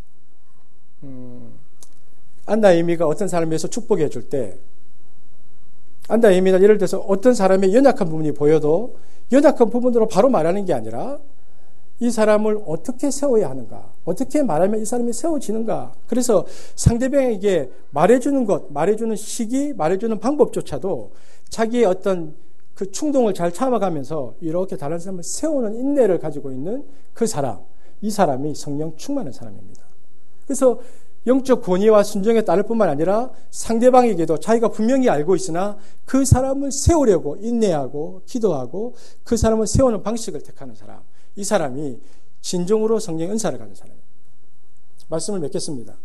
안나 에이미가 어떤 사람에 대해서 축복해 줄 때, 안나 에이미가 예를 들어서 어떤 사람의 연약한 부분이 보여도 연약한 부분으로 바로 말하는 게 아니라 이 사람을 어떻게 세워야 하는가, 어떻게 말하면 이 사람이 세워지는가. 그래서 상대방에게 말해주는 것, 말해주는 시기, 말해주는 방법조차도 자기의 어떤 그 충동을 잘 참아가면서 이렇게 다른 사람을 세우는 인내를 가지고 있는 그 사람, 이 사람이 성령 충만한 사람입니다. 그래서 영적 권위와 순종에 따를 뿐만 아니라 상대방에게도 자기가 분명히 알고 있으나 그 사람을 세우려고 인내하고 기도하고 그 사람을 세우는 방식을 택하는 사람, 이 사람이 진정으로 성령의 은사를 가진 사람입니다. 말씀을 맺겠습니다.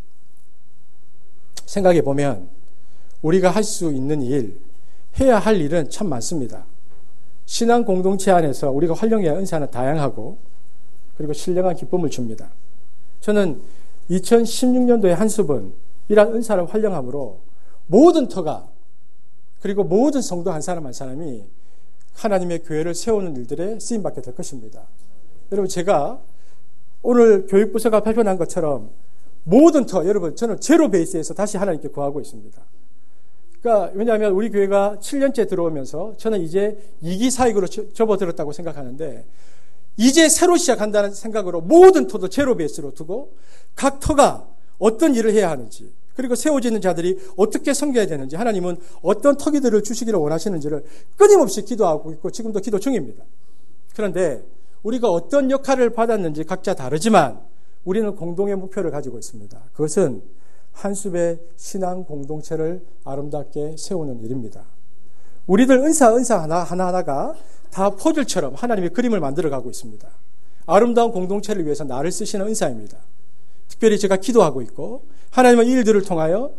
생각해 보면 우리가 할 수 있는 일, 해야 할 일은 참 많습니다. 신앙 공동체 안에서 우리가 활용해야 할 은사는 다양하고 그리고 신령한 기쁨을 줍니다. 저는 2016년도에 한수분 이러한 은사를 활용함으로 모든 터가 그리고 모든 성도 한 사람 한 사람이 하나님의 교회를 세우는 일들에 쓰임받게 될 것입니다. 여러분, 제가 오늘 교육부서가 발표한 것처럼 모든 터, 여러분, 저는 제로 베이스에서 다시 하나님께 구하고 있습니다. 그러니까 왜냐하면 우리 교회가 7년째 들어오면서 저는 이제 2기 사역으로 접어들었다고 생각하는데, 이제 새로 시작한다는 생각으로 모든 터도 제로 베이스로 두고 각 터가 어떤 일을 해야 하는지, 그리고 세워지는 자들이 어떻게 섬겨야 되는지, 하나님은 어떤 터기들을 주시기를 원하시는지를 끊임없이 기도하고 있고 지금도 기도 중입니다. 그런데 우리가 어떤 역할을 받았는지 각자 다르지만 우리는 공동의 목표를 가지고 있습니다. 그것은 한숲의 신앙 공동체를 아름답게 세우는 일입니다. 우리들 은사 하나하나가 다 포즐처럼 하나님의 그림을 만들어가고 있습니다. 아름다운 공동체를 위해서 나를 쓰시는 은사입니다. 특별히 제가 기도하고 있고 하나님은 이 일들을 통하여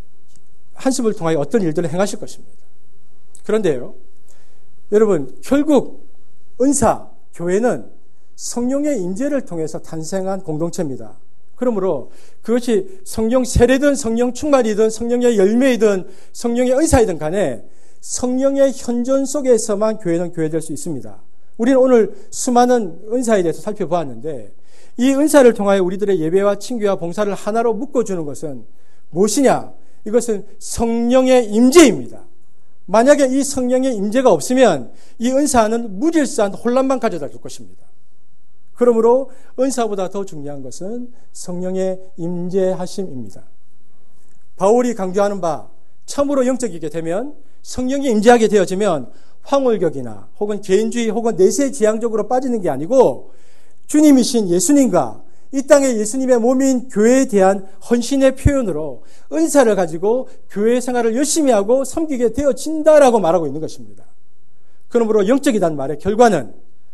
한숲을 통하여 어떤 일들을 행하실 것입니다. 그런데요, 여러분, 결국 은사, 교회는 성령의 임재를 통해서 탄생한 공동체입니다. 그러므로 그것이 성령 세례든 성령 충만이든 성령의 열매이든 성령의 은사이든 간에 성령의 현존 속에서만 교회는 교회될 수 있습니다. 우리는 오늘 수많은 은사에 대해서 살펴보았는데, 이 은사를 통하여 우리들의 예배와 친교와 봉사를 하나로 묶어주는 것은 무엇이냐? 이것은 성령의 임재입니다. 만약에 이 성령의 임재가 없으면 이 은사는 무질서한 혼란만 가져다 줄 것입니다. 그러므로 은사보다 더 중요한 것은 성령의 임재하심입니다. 바울이 강조하는 바, 참으로 영적이게 되면 성령이 임재하게 되어지면 황홀격이나 혹은 개인주의 혹은 내세지향적으로 빠지는 게 아니고 주님이신 예수님과 이 땅에 예수님의 몸인 교회에 대한 헌신의 표현으로 은사를 가지고 교회 생활을 열심히 하고 섬기게 되어진다라고 말하고 있는 것입니다. 그러므로 영적이란 말의 결과는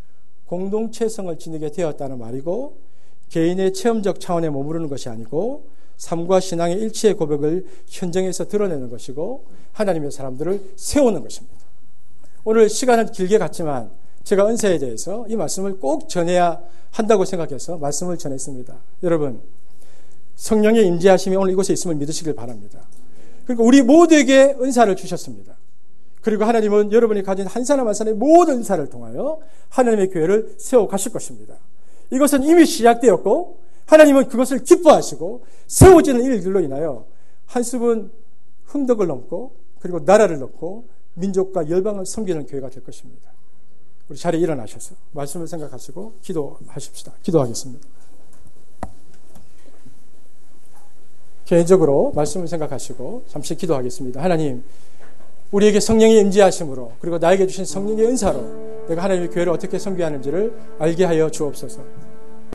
공동체성을 지니게 되었다는 말이고, 개인의 체험적 차원에 머무르는 것이 아니고 삶과 신앙의 일치의 고백을 현장에서 드러내는 것이고 하나님의 사람들을 세우는 것입니다. 오늘 시간은 길게 갔지만 제가 은사에 대해서 이 말씀을 꼭 전해야 한다고 생각해서 말씀을 전했습니다. 여러분, 성령의 임재하심이 오늘 이곳에 있음을 믿으시길 바랍니다. 그리고 우리 모두에게 은사를 주셨습니다. 그리고 하나님은 여러분이 가진 한 사람 한 사람의 모든 은사를 통하여 하나님의 교회를 세워가실 것입니다. 이것은 이미 시작되었고 하나님은 그것을 기뻐하시고 세워지는 일들로 인하여 한숲은 흥덕을 넘고 그리고 나라를 넘고 민족과 열방을 섬기는 교회가 될 것입니다. 우리 자리에 일어나셔서 말씀을 생각하시고 기도하십시다. 기도하겠습니다. 개인적으로 말씀을 생각하시고 잠시 기도하겠습니다. 하나님, 우리에게 성령의 임재하심으로 그리고 나에게 주신 성령의 은사로 내가 하나님의 교회를 어떻게 섬겨야 하는지를 알게 하여 주옵소서.